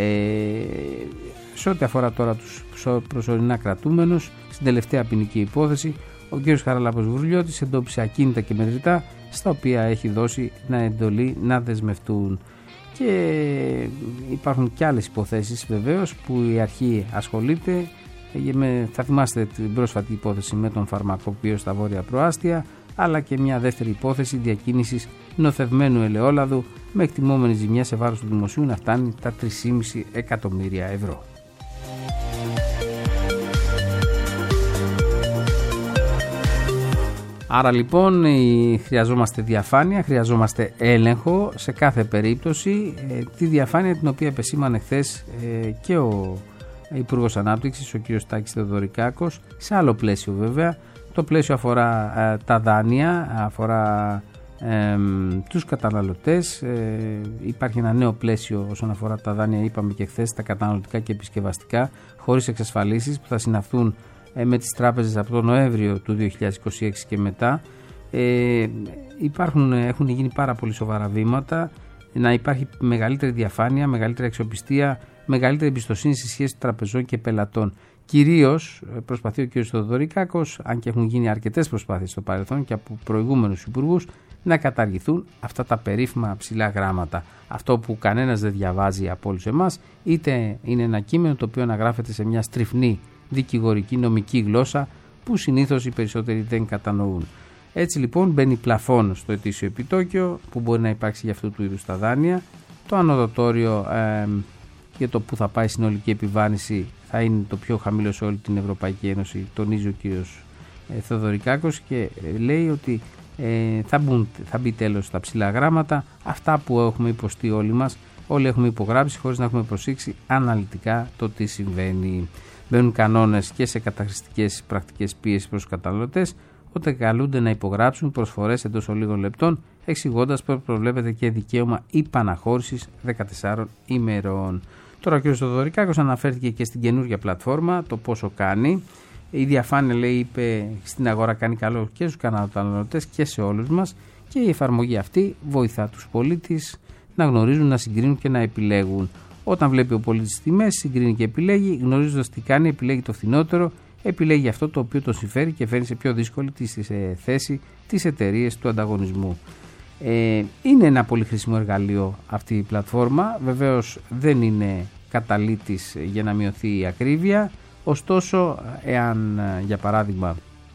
Ε, σε ό,τι αφορά τώρα τους προσωρινά κρατούμενους, στην τελευταία ποινική υπόθεση, ο κ. Χαράλαμπος Γουρλιώτης εντόπισε ακίνητα και μετρητά στα οποία έχει δώσει να εντολή να δεσμευτούν. Και υπάρχουν και άλλες υποθέσεις βεβαίως που η αρχή ασχολείται. Θα θυμάστε την πρόσφατη υπόθεση με τον φαρμακοποιό στα βόρεια προάστια, αλλά και μια δεύτερη υπόθεση διακίνησης νοθευμένου ελαιόλαδου με εκτιμόμενη ζημιά σε βάρος του δημοσίου να φτάνει τα τρία κόμμα πέντε εκατομμύρια ευρώ. Άρα λοιπόν χρειαζόμαστε διαφάνεια, χρειαζόμαστε έλεγχο σε κάθε περίπτωση, ε, τη διαφάνεια την οποία επεσήμανε χθες ε, και ο Υπουργός Ανάπτυξης, ο κ. Τάκης Θεοδωρικάκος, σε άλλο πλαίσιο βέβαια. Το πλαίσιο αφορά ε, τα δάνεια, αφορά ε, τους καταναλωτές. Ε, υπάρχει ένα νέο πλαίσιο όσον αφορά τα δάνεια, είπαμε και χθες, τα καταναλωτικά και επισκευαστικά, χωρίς εξασφαλίσεις που θα συναυθούν ε, με τις τράπεζες από τον Νοέμβριο του δύο χιλιάδες είκοσι έξι και μετά. Ε, υπάρχουν, έχουν γίνει πάρα πολύ σοβαρά βήματα, να υπάρχει μεγαλύτερη διαφάνεια, μεγαλύτερη αξιοπιστία, μεγαλύτερη εμπιστοσύνη στη σχέση τραπεζών και πελατών. Κυρίως προσπαθεί ο κ. Θεοδωρικάκος, αν και έχουν γίνει αρκετές προσπάθειες στο παρελθόν και από προηγούμενους υπουργούς, να καταργηθούν αυτά τα περίφημα ψηλά γράμματα. Αυτό που κανένας δεν διαβάζει από όλους εμάς, είτε είναι ένα κείμενο το οποίο αναγράφεται σε μια στριφνή δικηγορική νομική γλώσσα που συνήθως οι περισσότεροι δεν κατανοούν. Έτσι λοιπόν μπαίνει πλαφόν στο ετήσιο επιτόκιο που μπορεί να υπάρξει για αυτού του είδους τα δάνεια. Το ανοδοτόριο ε, για το που θα πάει η συνολική επιβάρυνση θα είναι το πιο χαμηλό σε όλη την Ευρωπαϊκή Ένωση, τονίζει ο κ. Θεοδωρικάκος, και λέει ότι ε, θα, μπουν, θα μπει τέλος στα ψηλά γράμματα, αυτά που έχουμε υποστεί όλοι μας, όλοι έχουμε υπογράψει χωρίς να έχουμε προσέξει αναλυτικά το τι συμβαίνει. Μπαίνουν κανόνες και σε καταχρηστικές πρακτικές πίεσης προς τους καταναλωτές, όταν καλούνται να υπογράψουν προσφορές εντός λίγων λεπτών, εξηγώντας πως προβλέπεται και δικαίωμα υπαναχώρησης δεκατεσσάρων ημερών. Τώρα ο κ. Θεοδωρικάκος αναφέρθηκε και στην καινούργια πλατφόρμα, το πόσο κάνει. Η διαφάνεια, λέει, είπε, στην αγορά κάνει καλό και στους καταναλωτές και σε όλους μας, και η εφαρμογή αυτή βοηθά τους πολίτες να γνωρίζουν, να συγκρίνουν και να επιλέγουν. Όταν βλέπει ο πολίτης τις τιμές, συγκρίνει και επιλέγει, γνωρίζοντας τι κάνει, επιλέγει το φθηνότερο, επιλέγει αυτό το οποίο τον συμφέρει και φέρνει σε πιο δύσκολη τη θέση τις εταιρείες του ανταγωνισμού. Ε, είναι ένα πολύ χρήσιμο εργαλείο αυτή η πλατφόρμα, βεβαίως δεν είναι καταλήτης για να μειωθεί η ακρίβεια, ωστόσο εάν για παράδειγμα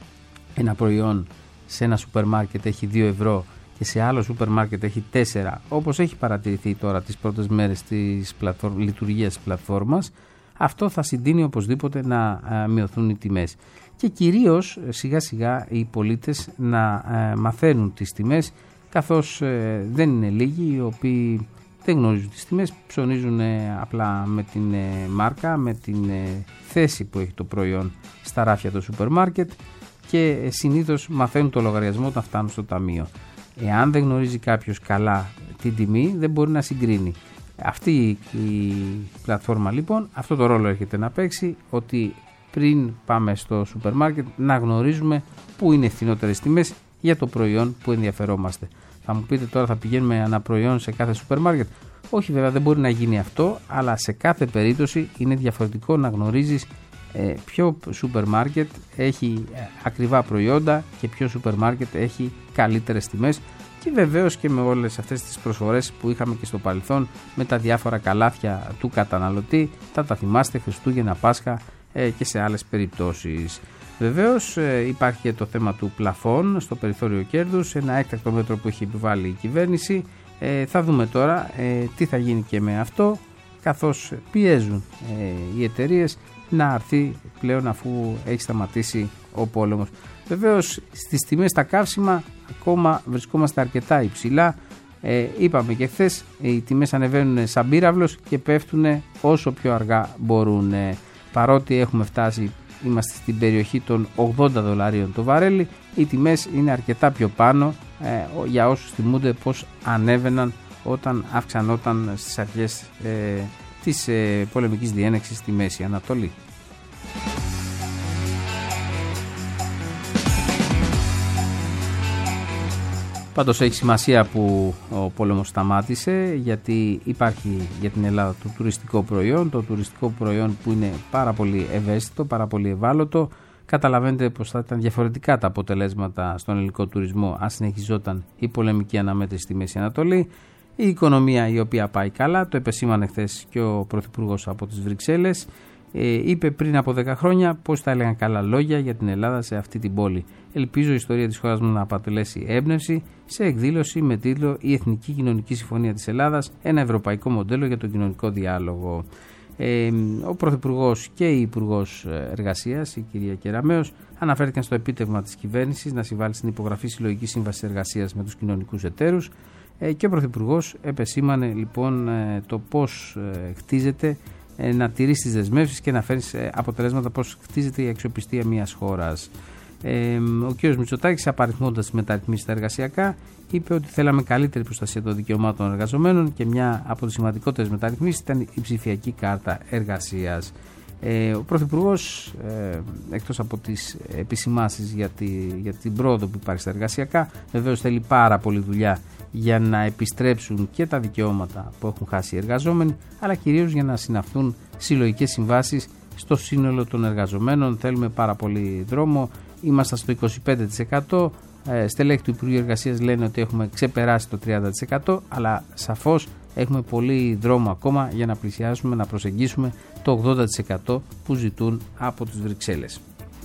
ένα προϊόν σε ένα σούπερ μάρκετ έχει δύο ευρώ και σε άλλο σούπερ μάρκετ έχει τέσσερα, όπως έχει παρατηρηθεί τώρα τις πρώτες μέρες της πλατφόρ- λειτουργίας της πλατφόρμας, αυτό θα συντείνει οπωσδήποτε να α, μειωθούν οι τιμές. Και κυρίως σιγά σιγά οι πολίτες να α, μαθαίνουν τις τιμές, καθώς ε, δεν είναι λίγοι οι οποίοι δεν γνωρίζουν τις τιμές, ψωνίζουν ε, απλά με την ε, μάρκα, με την ε, θέση που έχει το προϊόν στα ράφια του σούπερ μάρκετ, και ε, συνήθως μαθαίνουν το λογαριασμό όταν φτάνουν στο ταμείο. Εάν δεν γνωρίζει κάποιος καλά την τιμή, δεν μπορεί να συγκρίνει. Αυτή η πλατφόρμα λοιπόν αυτό το ρόλο έρχεται να παίξει, ότι πριν πάμε στο σούπερ μάρκετ να γνωρίζουμε πού είναι φθηνότερες τιμές για το προϊόν που ενδιαφερόμαστε. Θα μου πείτε τώρα, θα πηγαίνουμε ένα προϊόν σε κάθε σούπερ μάρκετ? Όχι, βέβαια δεν μπορεί να γίνει αυτό, αλλά σε κάθε περίπτωση είναι διαφορετικό να γνωρίζεις ε, ποιο σούπερ μάρκετ έχει ε, ακριβά προϊόντα και ποιο σούπερ μάρκετ έχει καλύτερες τιμές. Και βεβαίως και με όλες αυτές τις προσφορές που είχαμε και στο παρελθόν με τα διάφορα καλάθια του καταναλωτή, θα τα θυμάστε, Χριστούγεννα, Πάσχα ε, και σε άλλες περιπτώσεις. Βεβαίως ε, υπάρχει και το θέμα του πλαφών στο περιθώριο κέρδους, ένα έκτακτο μέτρο που έχει επιβάλει η κυβέρνηση. Ε, θα δούμε τώρα ε, τι θα γίνει και με αυτό, καθώς πιέζουν ε, οι εταιρείες να αρθεί πλέον αφού έχει σταματήσει ο πόλεμος. Βεβαίως στις τιμές στα καύσιμα ακόμα βρισκόμαστε αρκετά υψηλά. Ε, είπαμε και χθες, οι τιμές ανεβαίνουν σαν πύραυλος και πέφτουν όσο πιο αργά μπορούν. Ε, παρότι έχουμε φτάσει, είμαστε στην περιοχή των ογδόντα δολαρίων το βαρέλι, οι τιμές είναι αρκετά πιο πάνω ε, για όσους θυμούνται πως ανέβαιναν όταν αυξανόταν στις αρχές ε, της ε, πολεμικής διένεξης στη Μέση Ανατολή. Πάντως έχει σημασία που ο πόλεμος σταμάτησε, γιατί υπάρχει για την Ελλάδα το τουριστικό προϊόν, το τουριστικό προϊόν που είναι πάρα πολύ ευαίσθητο, πάρα πολύ ευάλωτο, καταλαβαίνετε πως θα ήταν διαφορετικά τα αποτελέσματα στον ελληνικό τουρισμό αν συνεχιζόταν η πολεμική αναμέτρηση στη Μέση Ανατολή. Η οικονομία η οποία πάει καλά, το επεσήμανε χθες και ο Πρωθυπουργός από τις Βρυξέλλες, ε, είπε πριν από δέκα χρόνια πως θα έλεγαν καλά λόγια για την Ελλάδα σε αυτή την πόλη. Ελπίζω η ιστορία της χώρας μου να αποτελέσει έμπνευση σε εκδήλωση με τίτλο «Η Εθνική Κοινωνική Συμφωνία της Ελλάδας, ένα ευρωπαϊκό μοντέλο για τον κοινωνικό διάλογο». Ε, ο Πρωθυπουργός και η Υπουργός Εργασίας, η κυρία Κεραμέως, αναφέρθηκαν στο επίτευγμα της κυβέρνησης να συμβάλλει στην υπογραφή συλλογικής σύμβασης εργασίας με τους κοινωνικούς εταίρους, ε, και ο Πρωθυπουργός επεσήμανε λοιπόν ε, το πώς ε, χτίζεται, ε, να τηρεί τις δεσμεύσεις και να φέρει σε αποτελέσματα πώς χτίζεται η αξιοπιστία μιας χώρας. Ε, ο κ. Μητσοτάκης, απαριθμώντας τις μεταρρυθμίσεις στα εργασιακά, είπε ότι θέλαμε καλύτερη προστασία των δικαιωμάτων των εργαζομένων και μια από τις σημαντικότερες μεταρρυθμίσεις ήταν η ψηφιακή κάρτα εργασίας. Ε, ο Πρωθυπουργός, ε, εκτός από τις επισημάνσεις για, τη, για την πρόοδο που υπάρχει στα εργασιακά, βεβαίως θέλει πάρα πολλή δουλειά για να επιστρέψουν και τα δικαιώματα που έχουν χάσει οι εργαζόμενοι, αλλά κυρίως για να συναυθούν συλλογικές συμβάσεις στο σύνολο των εργαζομένων. Θέλουμε πάρα πολύ δρόμο. Είμαστε στο είκοσι πέντε τοις εκατό. Ε, στελέχη του Υπουργείου Εργασίας λένε ότι έχουμε ξεπεράσει το τριάντα τοις εκατό, αλλά σαφώς έχουμε πολύ δρόμο ακόμα για να πλησιάσουμε, να προσεγγίσουμε το ογδόντα τοις εκατό που ζητούν από τις Βρυξέλλες.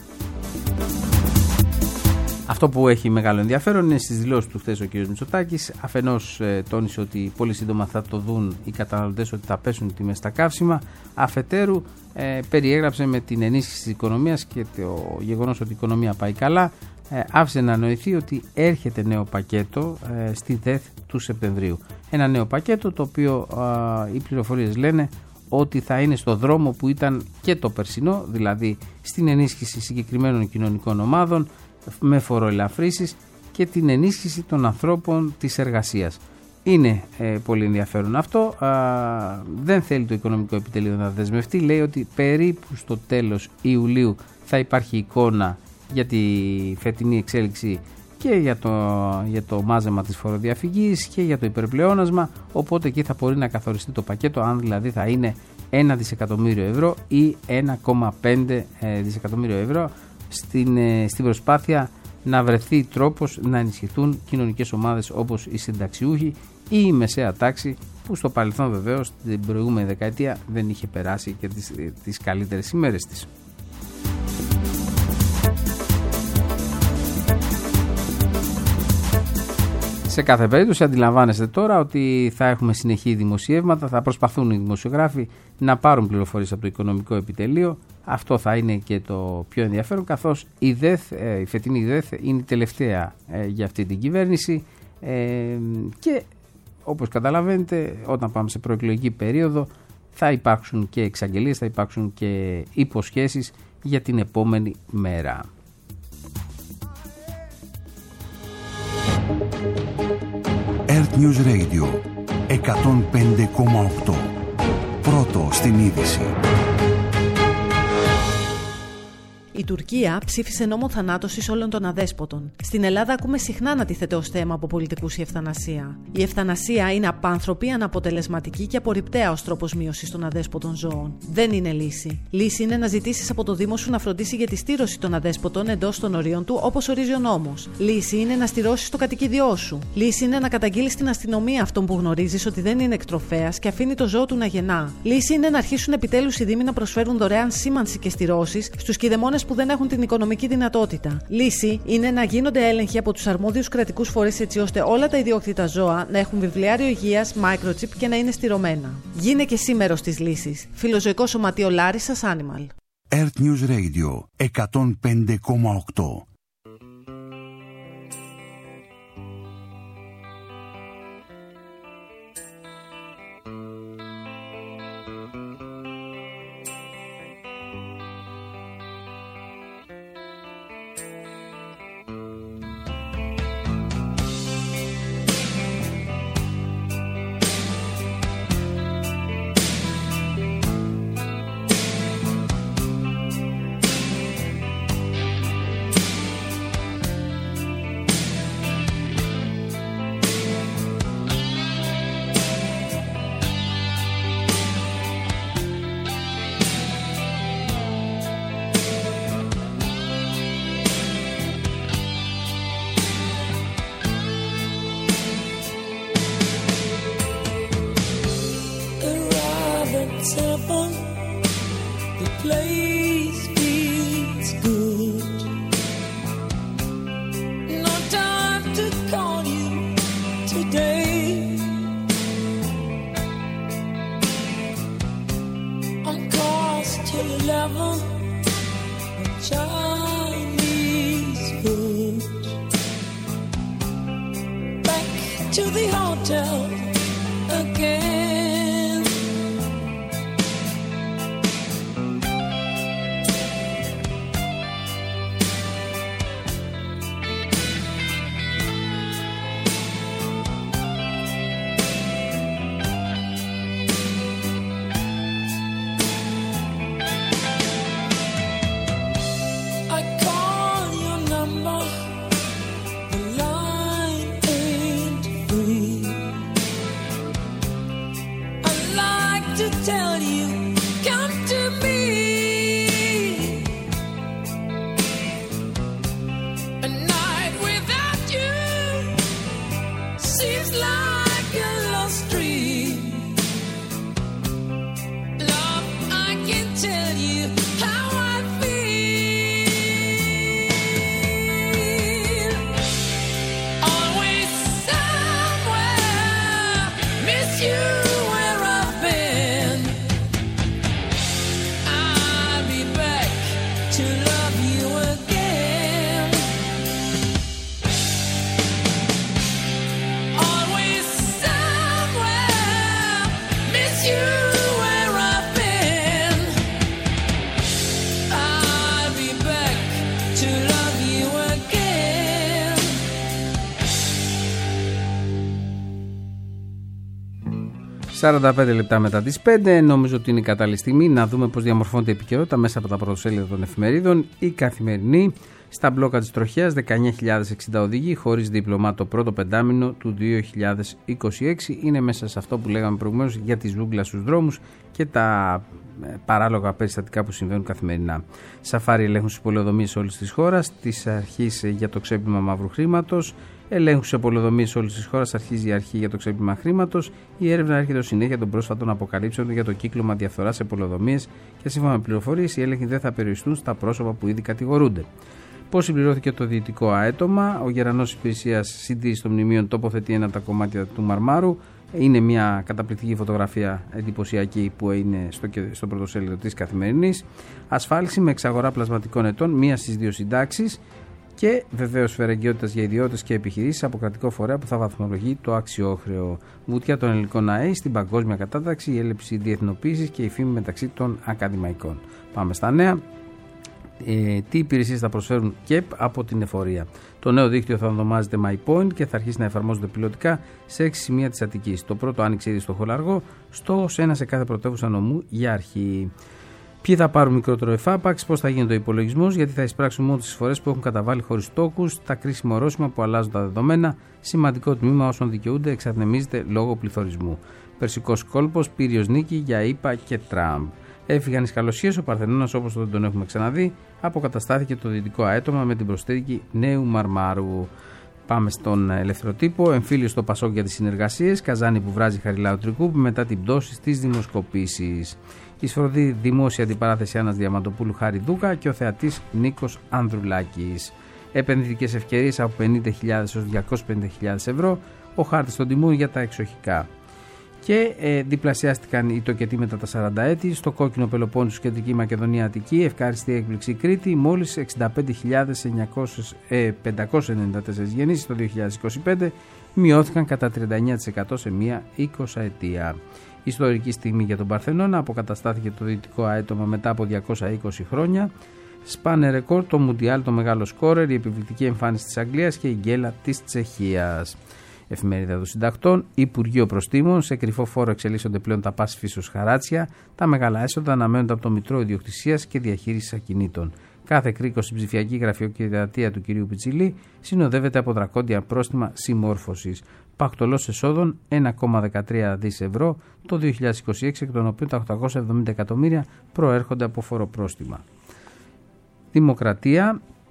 Αυτό που έχει μεγάλο ενδιαφέρον είναι στις δηλώσεις του χθες ο κ. Μητσοτάκης. Αφενός ε, τόνισε ότι πολύ σύντομα θα το δουν οι καταναλωτές ότι θα πέσουν οι τιμές στα καύσιμα. Αφετέρου ε, περιέγραψε με την ενίσχυση της οικονομίας και το γεγονός ότι η οικονομία πάει καλά, ε, άφησε να νοηθεί ότι έρχεται νέο πακέτο ε, στη ΔΕΘ του Σεπτεμβρίου. Ένα νέο πακέτο το οποίο ε, οι πληροφορίες λένε ότι θα είναι στο δρόμο που ήταν και το περσινό, δηλαδή στην ενίσχυση συγκεκριμένων κοινωνικών ομάδων με φοροελαφρύσεις και την ενίσχυση των ανθρώπων της εργασίας. Είναι ε, πολύ ενδιαφέρον αυτό. Α, δεν θέλει το Οικονομικό Επιτελείο να δεσμευτεί. Λέει ότι περίπου στο τέλος Ιουλίου θα υπάρχει εικόνα για τη φετινή εξέλιξη και για το, για το μάζεμα της φοροδιαφυγής και για το υπερπλεόνασμα, οπότε εκεί θα μπορεί να καθοριστεί το πακέτο, αν δηλαδή θα είναι ένα δισεκατομμύριο ευρώ ή ένα κόμμα πέντε δισεκατομμύριο ευρώ, στην, στην προσπάθεια να βρεθεί τρόπος να ενισχυθούν κοινωνικές ομάδες όπως οι συνταξιούχοι ή η μεσαία τάξη, που στο παρελθόν βεβαίως την προηγούμενη δεκαετία δεν είχε περάσει και τις, τις καλύτερες ημέρες της. Σε κάθε περίπτωση αντιλαμβάνεστε τώρα ότι θα έχουμε συνεχή δημοσιεύματα, θα προσπαθούν οι δημοσιογράφοι να πάρουν πληροφορίες από το Οικονομικό Επιτελείο. Αυτό θα είναι και το πιο ενδιαφέρον, καθώς η ΔΕΘ, η φετινή ΔΕΘ είναι η τελευταία για αυτή την κυβέρνηση και όπως καταλαβαίνετε όταν πάμε σε προεκλογική περίοδο θα υπάρξουν και εξαγγελίες, θα υπάρξουν και υποσχέσεις για την επόμενη μέρα. Earth News Radio εκατόν πέντε κόμμα οκτώ. Πρώτο στην είδηση. Η Τουρκία ψήφισε νόμο θανάτωσης όλων των αδέσποτων. Στην Ελλάδα ακούμε συχνά να τίθεται ως θέμα από πολιτικούς η ευθανασία. Η ευθανασία είναι απάνθρωπη, αναποτελεσματική και απορριπταία ως τρόπος μείωσης των αδέσποτων ζώων. Δεν είναι λύση. Λύση είναι να ζητήσεις από το Δήμο σου να φροντίσει για τη στήρωση των αδέσποτων εντός των ορίων του, όπως ορίζει ο νόμος. Λύση είναι να στηρώσεις το κατοικίδιό σου. Λύση είναι να καταγγείλεις στην αστυνομία αυτόν που γνωρίζεις ότι δεν είναι εκτροφέας και αφήνει το ζώο του να γεννά. Λύση είναι να αρχίσουν επιτέλους οι Δήμοι να προσφέρουν δωρεάν σήμανση και στηρώσεις στους κηδεμόνες που δεν έχουν την οικονομική δυνατότητα. Λύση είναι να γίνονται έλεγχοι από τους αρμόδιους κρατικούς φορείς έτσι ώστε όλα τα ιδιόκτητα ζώα να έχουν βιβλιάριο υγείας, microchip και να είναι στηρωμένα. Γίνε και εσύ μέρος της λύσης. Φιλοζωικό Σωματείο Λάρισσας Animal. Earth News Radio εκατόν πέντε κόμμα οκτώ. place feels good. No time to call you today. On course till eleven, Chinese food. Back to the hotel again. I call your number, the line ain't free. I like to tell you, come to me. A night without you seems like a lost dream. Love, I can tell you how I feel. Always somewhere, miss you where I've been. I'll be back to love you again. Always somewhere, miss you where I've been. I'll be back to love you again. σαράντα πέντε λεπτά μετά τις πέντε, νομίζω ότι είναι η κατάλληλη στιγμή να δούμε πώς διαμορφώνεται η επικαιρότητα μέσα από τα πρωτοσέλιδα των εφημερίδων. Η Καθημερινή, στα μπλόκα της τροχέας, δεκαεννιά χιλιάδες εξήντα οδηγοί χωρίς δίπλωμα το πρώτο πεντάμινο του δύο χιλιάδες είκοσι έξι. Είναι μέσα σε αυτό που λέγαμε προηγουμένως για τη ζούγκλα στους δρόμους και τα παράλογα περιστατικά που συμβαίνουν καθημερινά. Σαφάρι ελέγχουν στις πολεοδομίες όλης της χώρας, της αρχής για το ξέπλυμα μαύρου χρήματος. Ελέγχου σε πολεοδομίες όλης της χώρας αρχίζει η αρχή για το ξέπλυμα χρήματος. Η έρευνα έρχεται ως συνέχεια των πρόσφατων αποκαλύψεων για το κύκλωμα διαφθοράς σε πολεοδομίες και σύμφωνα με πληροφορίες οι έλεγχοι δεν θα περιοριστούν στα πρόσωπα που ήδη κατηγορούνται. Πώς συμπληρώθηκε το διοικητικό αέτομα, ο Γερανός Υπηρεσίας Συντήρησης των Μνημείων τοποθετεί ένα από τα κομμάτια του Μαρμάρου. Είναι μια καταπληκτική φωτογραφία εντυπωσιακή που είναι στο, στο πρωτοσέλιδο της Καθημερινής. Ασφάλιση με εξαγορά πλασματικών ετών, μία στις δύο συντάξεις. Και βεβαίως φερεγγιότητας για ιδιώτες και επιχειρήσεις από κρατικό φορέα που θα βαθμολογεί το αξιόχρεο. Βουτιά των ελληνικών ΑΕ στην παγκόσμια κατάταξη, η έλλειψη διεθνοποίησης και η φήμη μεταξύ των ακαδημαϊκών. Πάμε στα νέα. Ε, τι υπηρεσίες θα προσφέρουν ΚΕΠ από την εφορία. Το νέο δίκτυο θα ονομάζεται MyPoint και θα αρχίσει να εφαρμόζεται πιλωτικά σε έξι σημεία της Αττικής. Το πρώτο άνοιξε ήδη στο Χολαργό, στο ένα σε κάθε πρωτεύουσα νομού για αρχή. Ποιοι θα πάρουν μικρότερο εφάπαξ, πώς θα γίνεται ο υπολογισμός, γιατί θα εισπράξουν μόνο τις φορές που έχουν καταβάλει χωρίς τόκους, τα κρίσιμα ορόσημα που αλλάζουν τα δεδομένα. Σημαντικό τμήμα όσων δικαιούνται εξατμεμίζεται λόγω πληθωρισμού. Περσικός κόλπος, Πύριος νίκη για ΗΠΑ και Τραμπ. Έφυγαν οι σκαλωσίες, ο Παρθενώνας όπως δεν τον έχουμε ξαναδεί, αποκαταστάθηκε το δυτικό αέτομα με την προσθήκη νέου Μαρμάρου. Πάμε στον ελεύθερο τύπο. Εμφύλιο στο Πασόκ για τις συνεργασίες. Καζάνι που βράζει Χαριλάου Τρικούπ μετά την πτώση στις δημοσκοπήσεις. Εισφορδή δημόσια αντιπαράθεση Άννας Διαμαντοπούλου Χάρη Δούκα και ο θεατής Νίκος Ανδρουλάκης. Επενδυτικές ευκαιρίες από πενήντα χιλιάδες έως διακόσιες πενήντα χιλιάδες ευρώ. Ο χάρτης των τιμών για τα εξοχικά. Και ε, διπλασιάστηκαν οι τοκετοί μετά τα σαράντα έτη. Στο κόκκινο Πελοπόννησο, Κεντρική Μακεδονία, Αττική. Ευχάριστη έκπληξη Κρήτη. Μόλις εξήντα πέντε χιλιάδες πεντακόσιες ενενήντα τέσσερις γεννήσεις το δύο χιλιάδες είκοσι πέντε μειώθηκαν κατά τριάντα εννέα τοις εκατό σε μία εικοσαετία. Ιστορική στιγμή για τον Παρθενώνα. Αποκαταστάθηκε το δυτικό αέτομα μετά από διακόσια είκοσι χρόνια. Σπάνε ρεκόρ το Μουντιάλ, το μεγάλο σκόρερ, η επιβλητική εμφάνιση της Αγγλίας και η γκέλα της Τσεχίας. Εφημερίδα των Συντακτών, Υπουργείο Προστίμων. Σε κρυφό φόρο εξελίσσονται πλέον τα πάση φύσεως χαράτσια. Τα μεγάλα έσοδα αναμένονται από το Μητρό Ιδιοκτησίας και Διαχείρισης Ακινήτων. Κάθε κρίκος στην ψηφιακή γραφειοκρατία του κυρίου Πιτσιλή συνοδεύεται από δρακόντια πρόστιμα συμμόρφωσης. Πακτολός εσόδων ένα κόμμα δεκατρία δισεκατομμύρια ευρώ το δύο χιλιάδες είκοσι έξι, εκ των οποίων τα οκτακόσια εβδομήντα εκατομμύρια προέρχονται από φοροπρόστιμα. Δημοκρατία.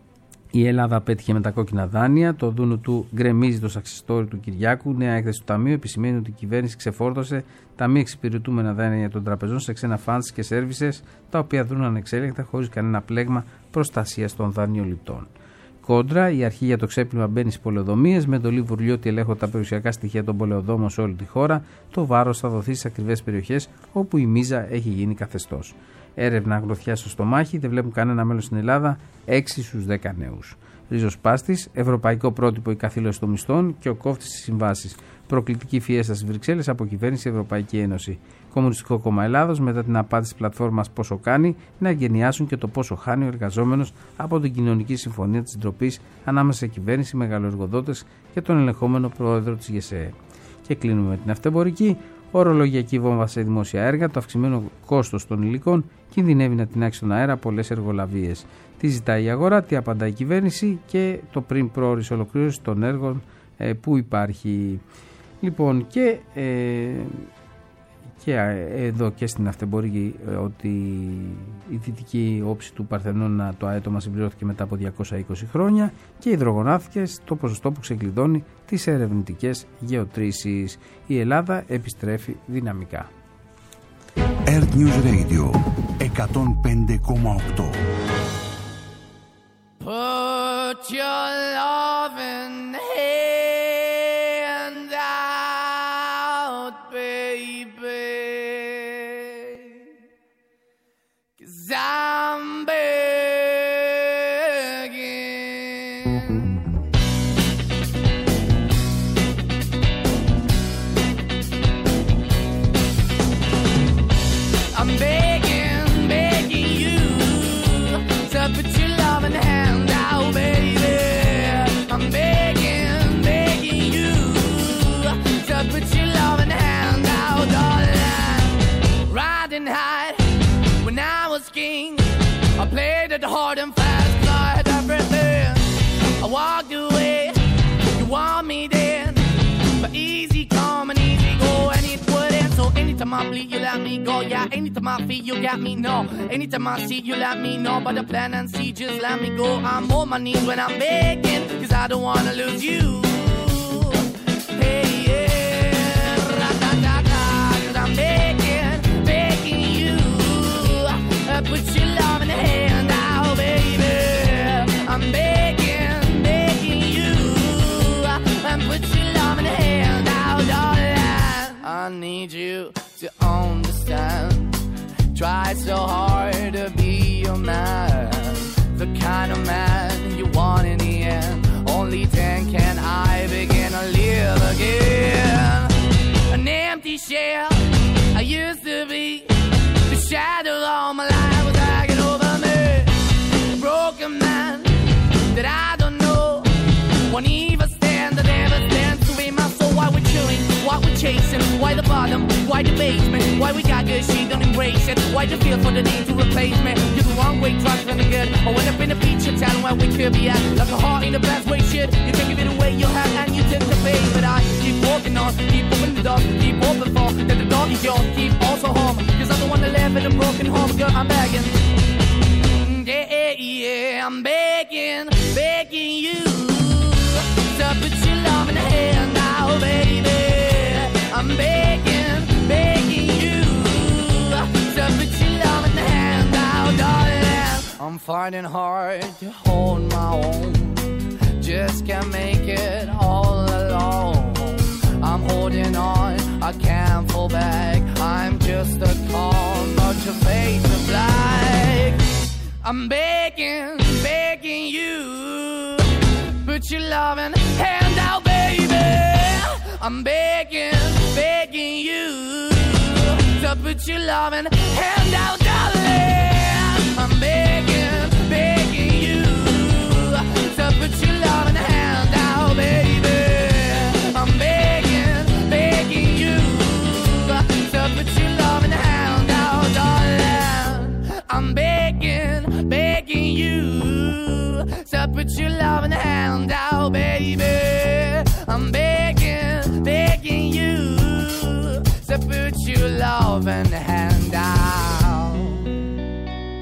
Η Ελλάδα πέτυχε με τα κόκκινα δάνεια. Το δούνο του γκρεμίζει το σαξιστόρι του Κυριάκου. Νέα έκθεση του Ταμείου επισημαίνει ότι η κυβέρνηση ξεφόρτωσε τα μη εξυπηρετούμενα δάνεια των τραπεζών σε ξένα funds και services, τα οποία δρούν ανεξέλεγκτα χωρίς κανένα πλέγμα προστασίας των δανειοληπτών. Κόντρα, η αρχή για το ξέπλυμα μπαίνει στις πολεοδομίες. Με εντολή Βουρλιώτη ελέγχω τα περιουσιακά στοιχεία των πολεοδόμων σε όλη τη χώρα. Το βάρος θα δοθεί στις ακριβές περιοχές όπου η μίζα έχει γίνει καθεστώς. Έρευνα αγροθιά στο στομάχι, δεν βλέπουν κανένα μέλος στην Ελλάδα, έξι στους δέκα νέους. Ρίζος Πάστης, ευρωπαϊκό πρότυπο η καθήλωση των μισθών και ο κόφτης στις συμβάσεις. Προκλητική φιέστα στις Βρυξέλλες από κυβέρνηση Ευρωπαϊκή Ένωση. Κομμουνιστικό Κόμμα Ελλάδος, μετά την απάντηση της πλατφόρμας Πόσο κάνει, να εγκαινιάσουν και το πόσο χάνει ο εργαζόμενος από την κοινωνική συμφωνία της ντροπής ανάμεσα σε κυβέρνηση, μεγαλοεργοδότες και τον ελεγχόμενο πρόεδρο της ΓΕΣΕΕ. Και κλείνουμε με την αυτεμπορική. Ορολογιακή βόμβα σε δημόσια έργα, το αυξημένο κόστος των υλικών κινδυνεύει να τεινάξει στον αέρα πολλές εργολαβίες. Τι ζητάει η αγορά, τι απαντά η κυβέρνηση και το πριν πρόορης ολοκλήρωση των έργων ε, που υπάρχει. Λοιπόν, και, ε, και ε, εδώ και στην αυτεμπορική ε, ότι η δυτική όψη του Παρθενώνα, το αέτομα, συμπληρώθηκε μετά από διακόσια είκοσι χρόνια και υδρογονάθηκε στο ποσοστό που ξεκλειδώνει τις ερευνητικές γεωτρήσεις. Η Ελλάδα επιστρέφει δυναμικά. Earth News Radio εκατόν πέντε κόμμα οκτώ. Put your loving hand out, baby, 'cause I'm begging. I'm begging, begging you to put your loving hand out, baby. I'm begging, begging you to put your loving hand out, darling. Riding high when I was king, I played it hard and fast, 'cause I had everything. I walked away, you want me then, but easy come and easy go, and it wouldn't. So anytime I bleed, you let me go. Yeah, anytime I feel, you got me, no. Anytime I see, you let me know. But the plan and see, just let me go. I'm on my knees when I'm begging, 'cause I don't wanna lose you. Hey, yeah, ra-da-da-da, 'cause I'm begging, begging you. Uh, put your love in the hand out, baby. I'm begging, begging you. Uh, and put your love in the hand out, darling. I need you to understand. Try so hard to be your man, the kind of man you want in the end. Only then can I begin to live again. An empty shell I used to be, the shadow all my life was hanging over me. A broken man that I don't know, won't even stand, that never stands to be my soul. Why we're chewing, why we're chasing, why the bottom, why the basement, why we got good, she don't embrace it, why the feel for the need to replace me. You're the wrong way, trying to be good. I went up in a feature town where we could be at, like a heart in the best way, shit. You can give it away, you have, and you take the bait. But I keep walking on, keep opening the door, keep open for, that the door is yours, keep also home. 'Cause I'm the one that live in a broken home, girl, I'm begging. Yeah, yeah, yeah, I'm begging, begging you to put your love in the hand now, baby. I'm begging, begging you to put your love in the hand now, darling. I'm finding hard to hold my own, just can't make it all alone. I'm holding on, I can't fall back. I'm just a call, not your face of black. I'm begging, begging you, put your loving hand out, baby. I'm begging, begging you to put your loving hand out, darling. I'm begging, begging you to put your loving hand out, baby. I'm begging, begging you to put your loving hand out, darling. I'm begging, begging you to put your loving hand out, baby. I'm begging, begging you to put your loving hand out.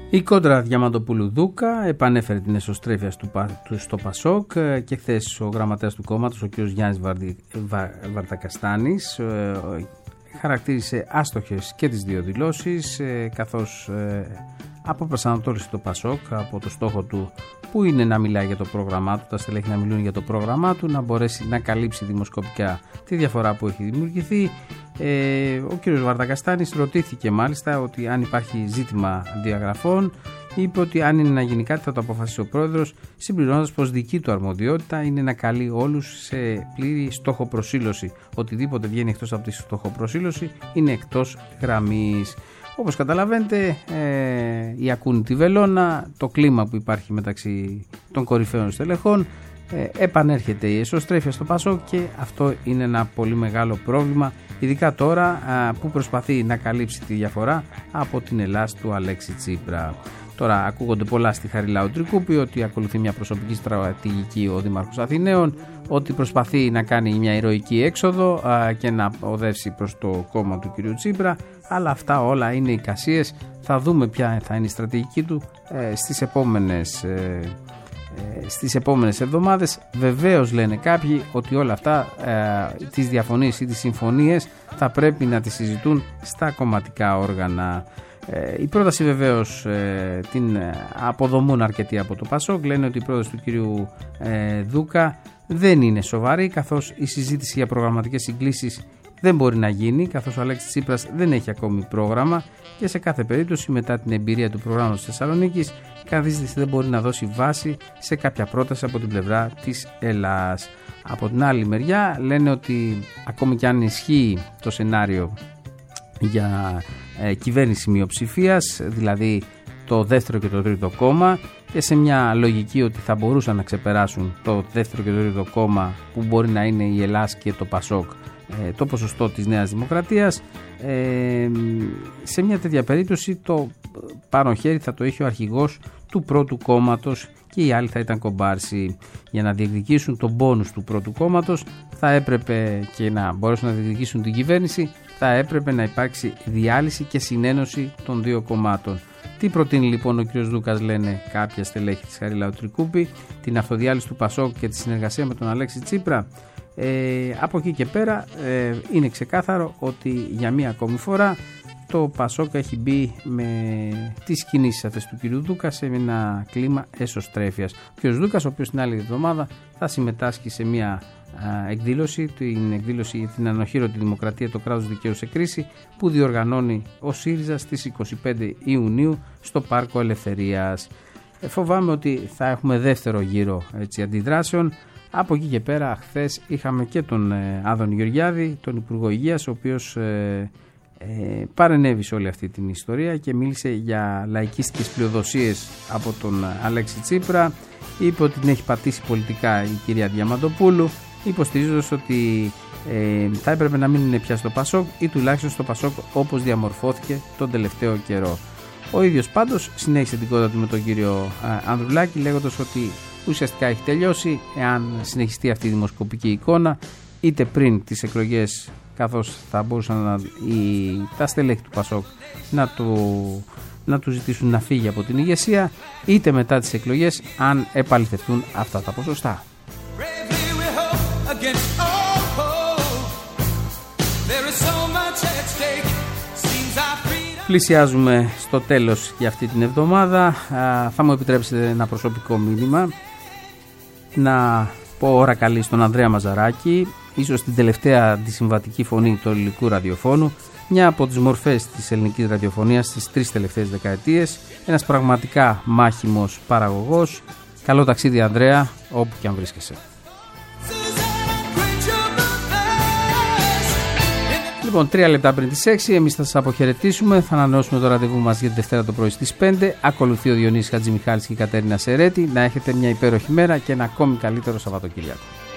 Η κόντρα Διαμαντοπούλου-Δούκα επανέφερε την εσωστρέφεια στο Πασόκ και χθες ο γραμματέας του κόμματος, ο κ. Γιάννης Βαρδι... Βα... Βαρτακαστάνης, χαρακτήρισε άστοχες και τις δύο δηλώσεις, καθώς αποπροσανατόλισε το Πασόκ από το στόχο του, που είναι να μιλάει για το πρόγραμμά του, τα στελέχη να μιλούν για το πρόγραμμά του, να μπορέσει να καλύψει δημοσκοπικά τη διαφορά που έχει δημιουργηθεί. Ε, ο κ. Βαρτακαστάνης ρωτήθηκε μάλιστα ότι αν υπάρχει ζήτημα διαγραφών, είπε ότι αν είναι να γίνει κάτι θα το αποφασίσει ο πρόεδρος, συμπληρώνοντας πως δική του αρμοδιότητα είναι να καλεί όλους σε πλήρη στόχο προσήλωση. Οτιδήποτε βγαίνει εκτός από τη στόχο προσήλωση είναι εκτός γραμμής. Όπως καταλαβαίνετε, ε, η ακούνητη βελόνα, το κλίμα που υπάρχει μεταξύ των κορυφαίων στελεχών, ε, επανέρχεται η εσωστρέφεια στο Πασόκ και αυτό είναι ένα πολύ μεγάλο πρόβλημα, ειδικά τώρα α, που προσπαθεί να καλύψει τη διαφορά από την Ελλάς του Αλέξη Τσίπρα. Τώρα ακούγονται πολλά στη Χαριλάου Τρικούπη ότι ακολουθεί μια προσωπική στρατηγική ο Δήμαρχος Αθηναίων, ότι προσπαθεί να κάνει μια ηρωική έξοδο α, και να οδεύσει προς το κόμμα του κ. Τσίπρα, αλλά αυτά όλα είναι εικασίες. Θα δούμε ποια θα είναι η στρατηγική του ε, στις επόμενες, ε, ε, στις επόμενες εβδομάδες. Βεβαίως λένε κάποιοι ότι όλα αυτά, ε, τις διαφωνίες ή τις συμφωνίες, θα πρέπει να τις συζητούν στα κομματικά όργανα. Η πρόταση βεβαίως ε, την αποδομούν αρκετοί από το Πασόκ. Λένε ότι η πρόταση του κυρίου ε, Δούκα δεν είναι σοβαρή, καθώς η συζήτηση για προγραμματικές συγκλήσεις δεν μπορεί να γίνει, καθώς ο Αλέξης Τσίπρας δεν έχει ακόμη πρόγραμμα και σε κάθε περίπτωση μετά την εμπειρία του προγράμματος της Θεσσαλονίκης κανείς δεν μπορεί να δώσει βάση σε κάποια πρόταση από την πλευρά της Ελλάς. Από την άλλη μεριά λένε ότι ακόμη και αν ισχύει το σενάριο για ε, κυβέρνηση μειοψηφίας, δηλαδή το δεύτερο και το τρίτο κόμμα, και σε μια λογική ότι θα μπορούσαν να ξεπεράσουν το δεύτερο και το τρίτο κόμμα που μπορεί να είναι η Ελλάς και το Πασόκ ε, το ποσοστό της Νέας Δημοκρατίας, ε, σε μια τέτοια περίπτωση το πάνω χέρι θα το έχει ο αρχηγός του πρώτου κόμματος και οι άλλοι θα ήταν κομπάρσι. Για να διεκδικήσουν τον πόνους του πρώτου κόμματος θα έπρεπε, και να μπορέσουν να διεκδικήσουν την κυβέρνηση, θα έπρεπε να υπάρξει διάλυση και συνένωση των δύο κομμάτων. Τι προτείνει λοιπόν ο κ. Δούκας, λένε κάποια στελέχη της Χαριλάου Τρικούπη? Την αυτοδιάλυση του Πασόκ και τη συνεργασία με τον Αλέξη Τσίπρα. Ε, από εκεί και πέρα ε, είναι ξεκάθαρο ότι για μία ακόμη φορά το Πασόκ έχει μπει με τις κινήσεις αυτές του κ. Δούκα σε ένα κλίμα εσωστρέφειας. Ο κ. Δούκας, ο οποίος την άλλη εβδομάδα θα συμμετάσχει σε μια α, εκδήλωση, την εκδήλωση για την ανοχήρωτη δημοκρατία, το κράτος δικαίου σε κρίση, που διοργανώνει ο ΣΥΡΙΖΑ στις είκοσι πέντε Ιουνίου στο Πάρκο Ελευθερίας. Ε, φοβάμαι ότι θα έχουμε δεύτερο γύρο έτσι, αντιδράσεων. Από εκεί και πέρα, χθες είχαμε και τον ε, Άδωνη Γεωργιάδη, τον Υπουργό Υγείας, ο οποίος ε, ε, παρενέβη σε όλη αυτή την ιστορία και μίλησε για λαϊκίστικες πλειοδοσίες από τον Αλέξη Τσίπρα. Είπε ότι την έχει πατήσει πολιτικά η κυρία Διαμαντοπούλου, υποστηρίζοντας ότι ε, θα έπρεπε να μην είναι πια στο Πασόκ ή τουλάχιστον στο Πασόκ όπως διαμορφώθηκε τον τελευταίο καιρό. Ο ίδιος πάντως συνέχισε την κόντρα του με τον κύριο ε, Ανδρουλάκη, λέγοντας ότι ουσιαστικά έχει τελειώσει εάν συνεχιστεί αυτή η δημοσκοπική εικόνα, είτε πριν τις εκλογές, καθώς θα μπορούσαν να, οι, τα στελέχη του Πασόκ να του, να του ζητήσουν να φύγει από την ηγεσία, είτε μετά τις εκλογές αν επαληθευτούν αυτά τα ποσοστά. Πλησιάζουμε στο τέλος για αυτή την εβδομάδα. Α, θα μου επιτρέψετε ένα προσωπικό μήνυμα. Να πω ώρα καλή στον Ανδρέα Μαζαράκη, ίσως την τελευταία αντισυμβατική φωνή του ελληνικού ραδιοφώνου, μια από τις μορφές της ελληνικής ραδιοφωνίας στις τρεις τελευταίες δεκαετίες, ένας πραγματικά μάχημος παραγωγός. Καλό ταξίδι, Ανδρέα, όπου και αν βρίσκεσαι. Λοιπόν, τρία λεπτά πριν τις έξι, εμείς θα σας αποχαιρετήσουμε. Θα ανανεώσουμε το ραντεβού μας για τη Δευτέρα το πρωί στις πέντε. Ακολουθεί ο Διονύσης Χατζημιχάλης και η Κατέρινα Σερέτη. Να έχετε μια υπέροχη μέρα και ένα ακόμη καλύτερο Σαββατοκύριακο.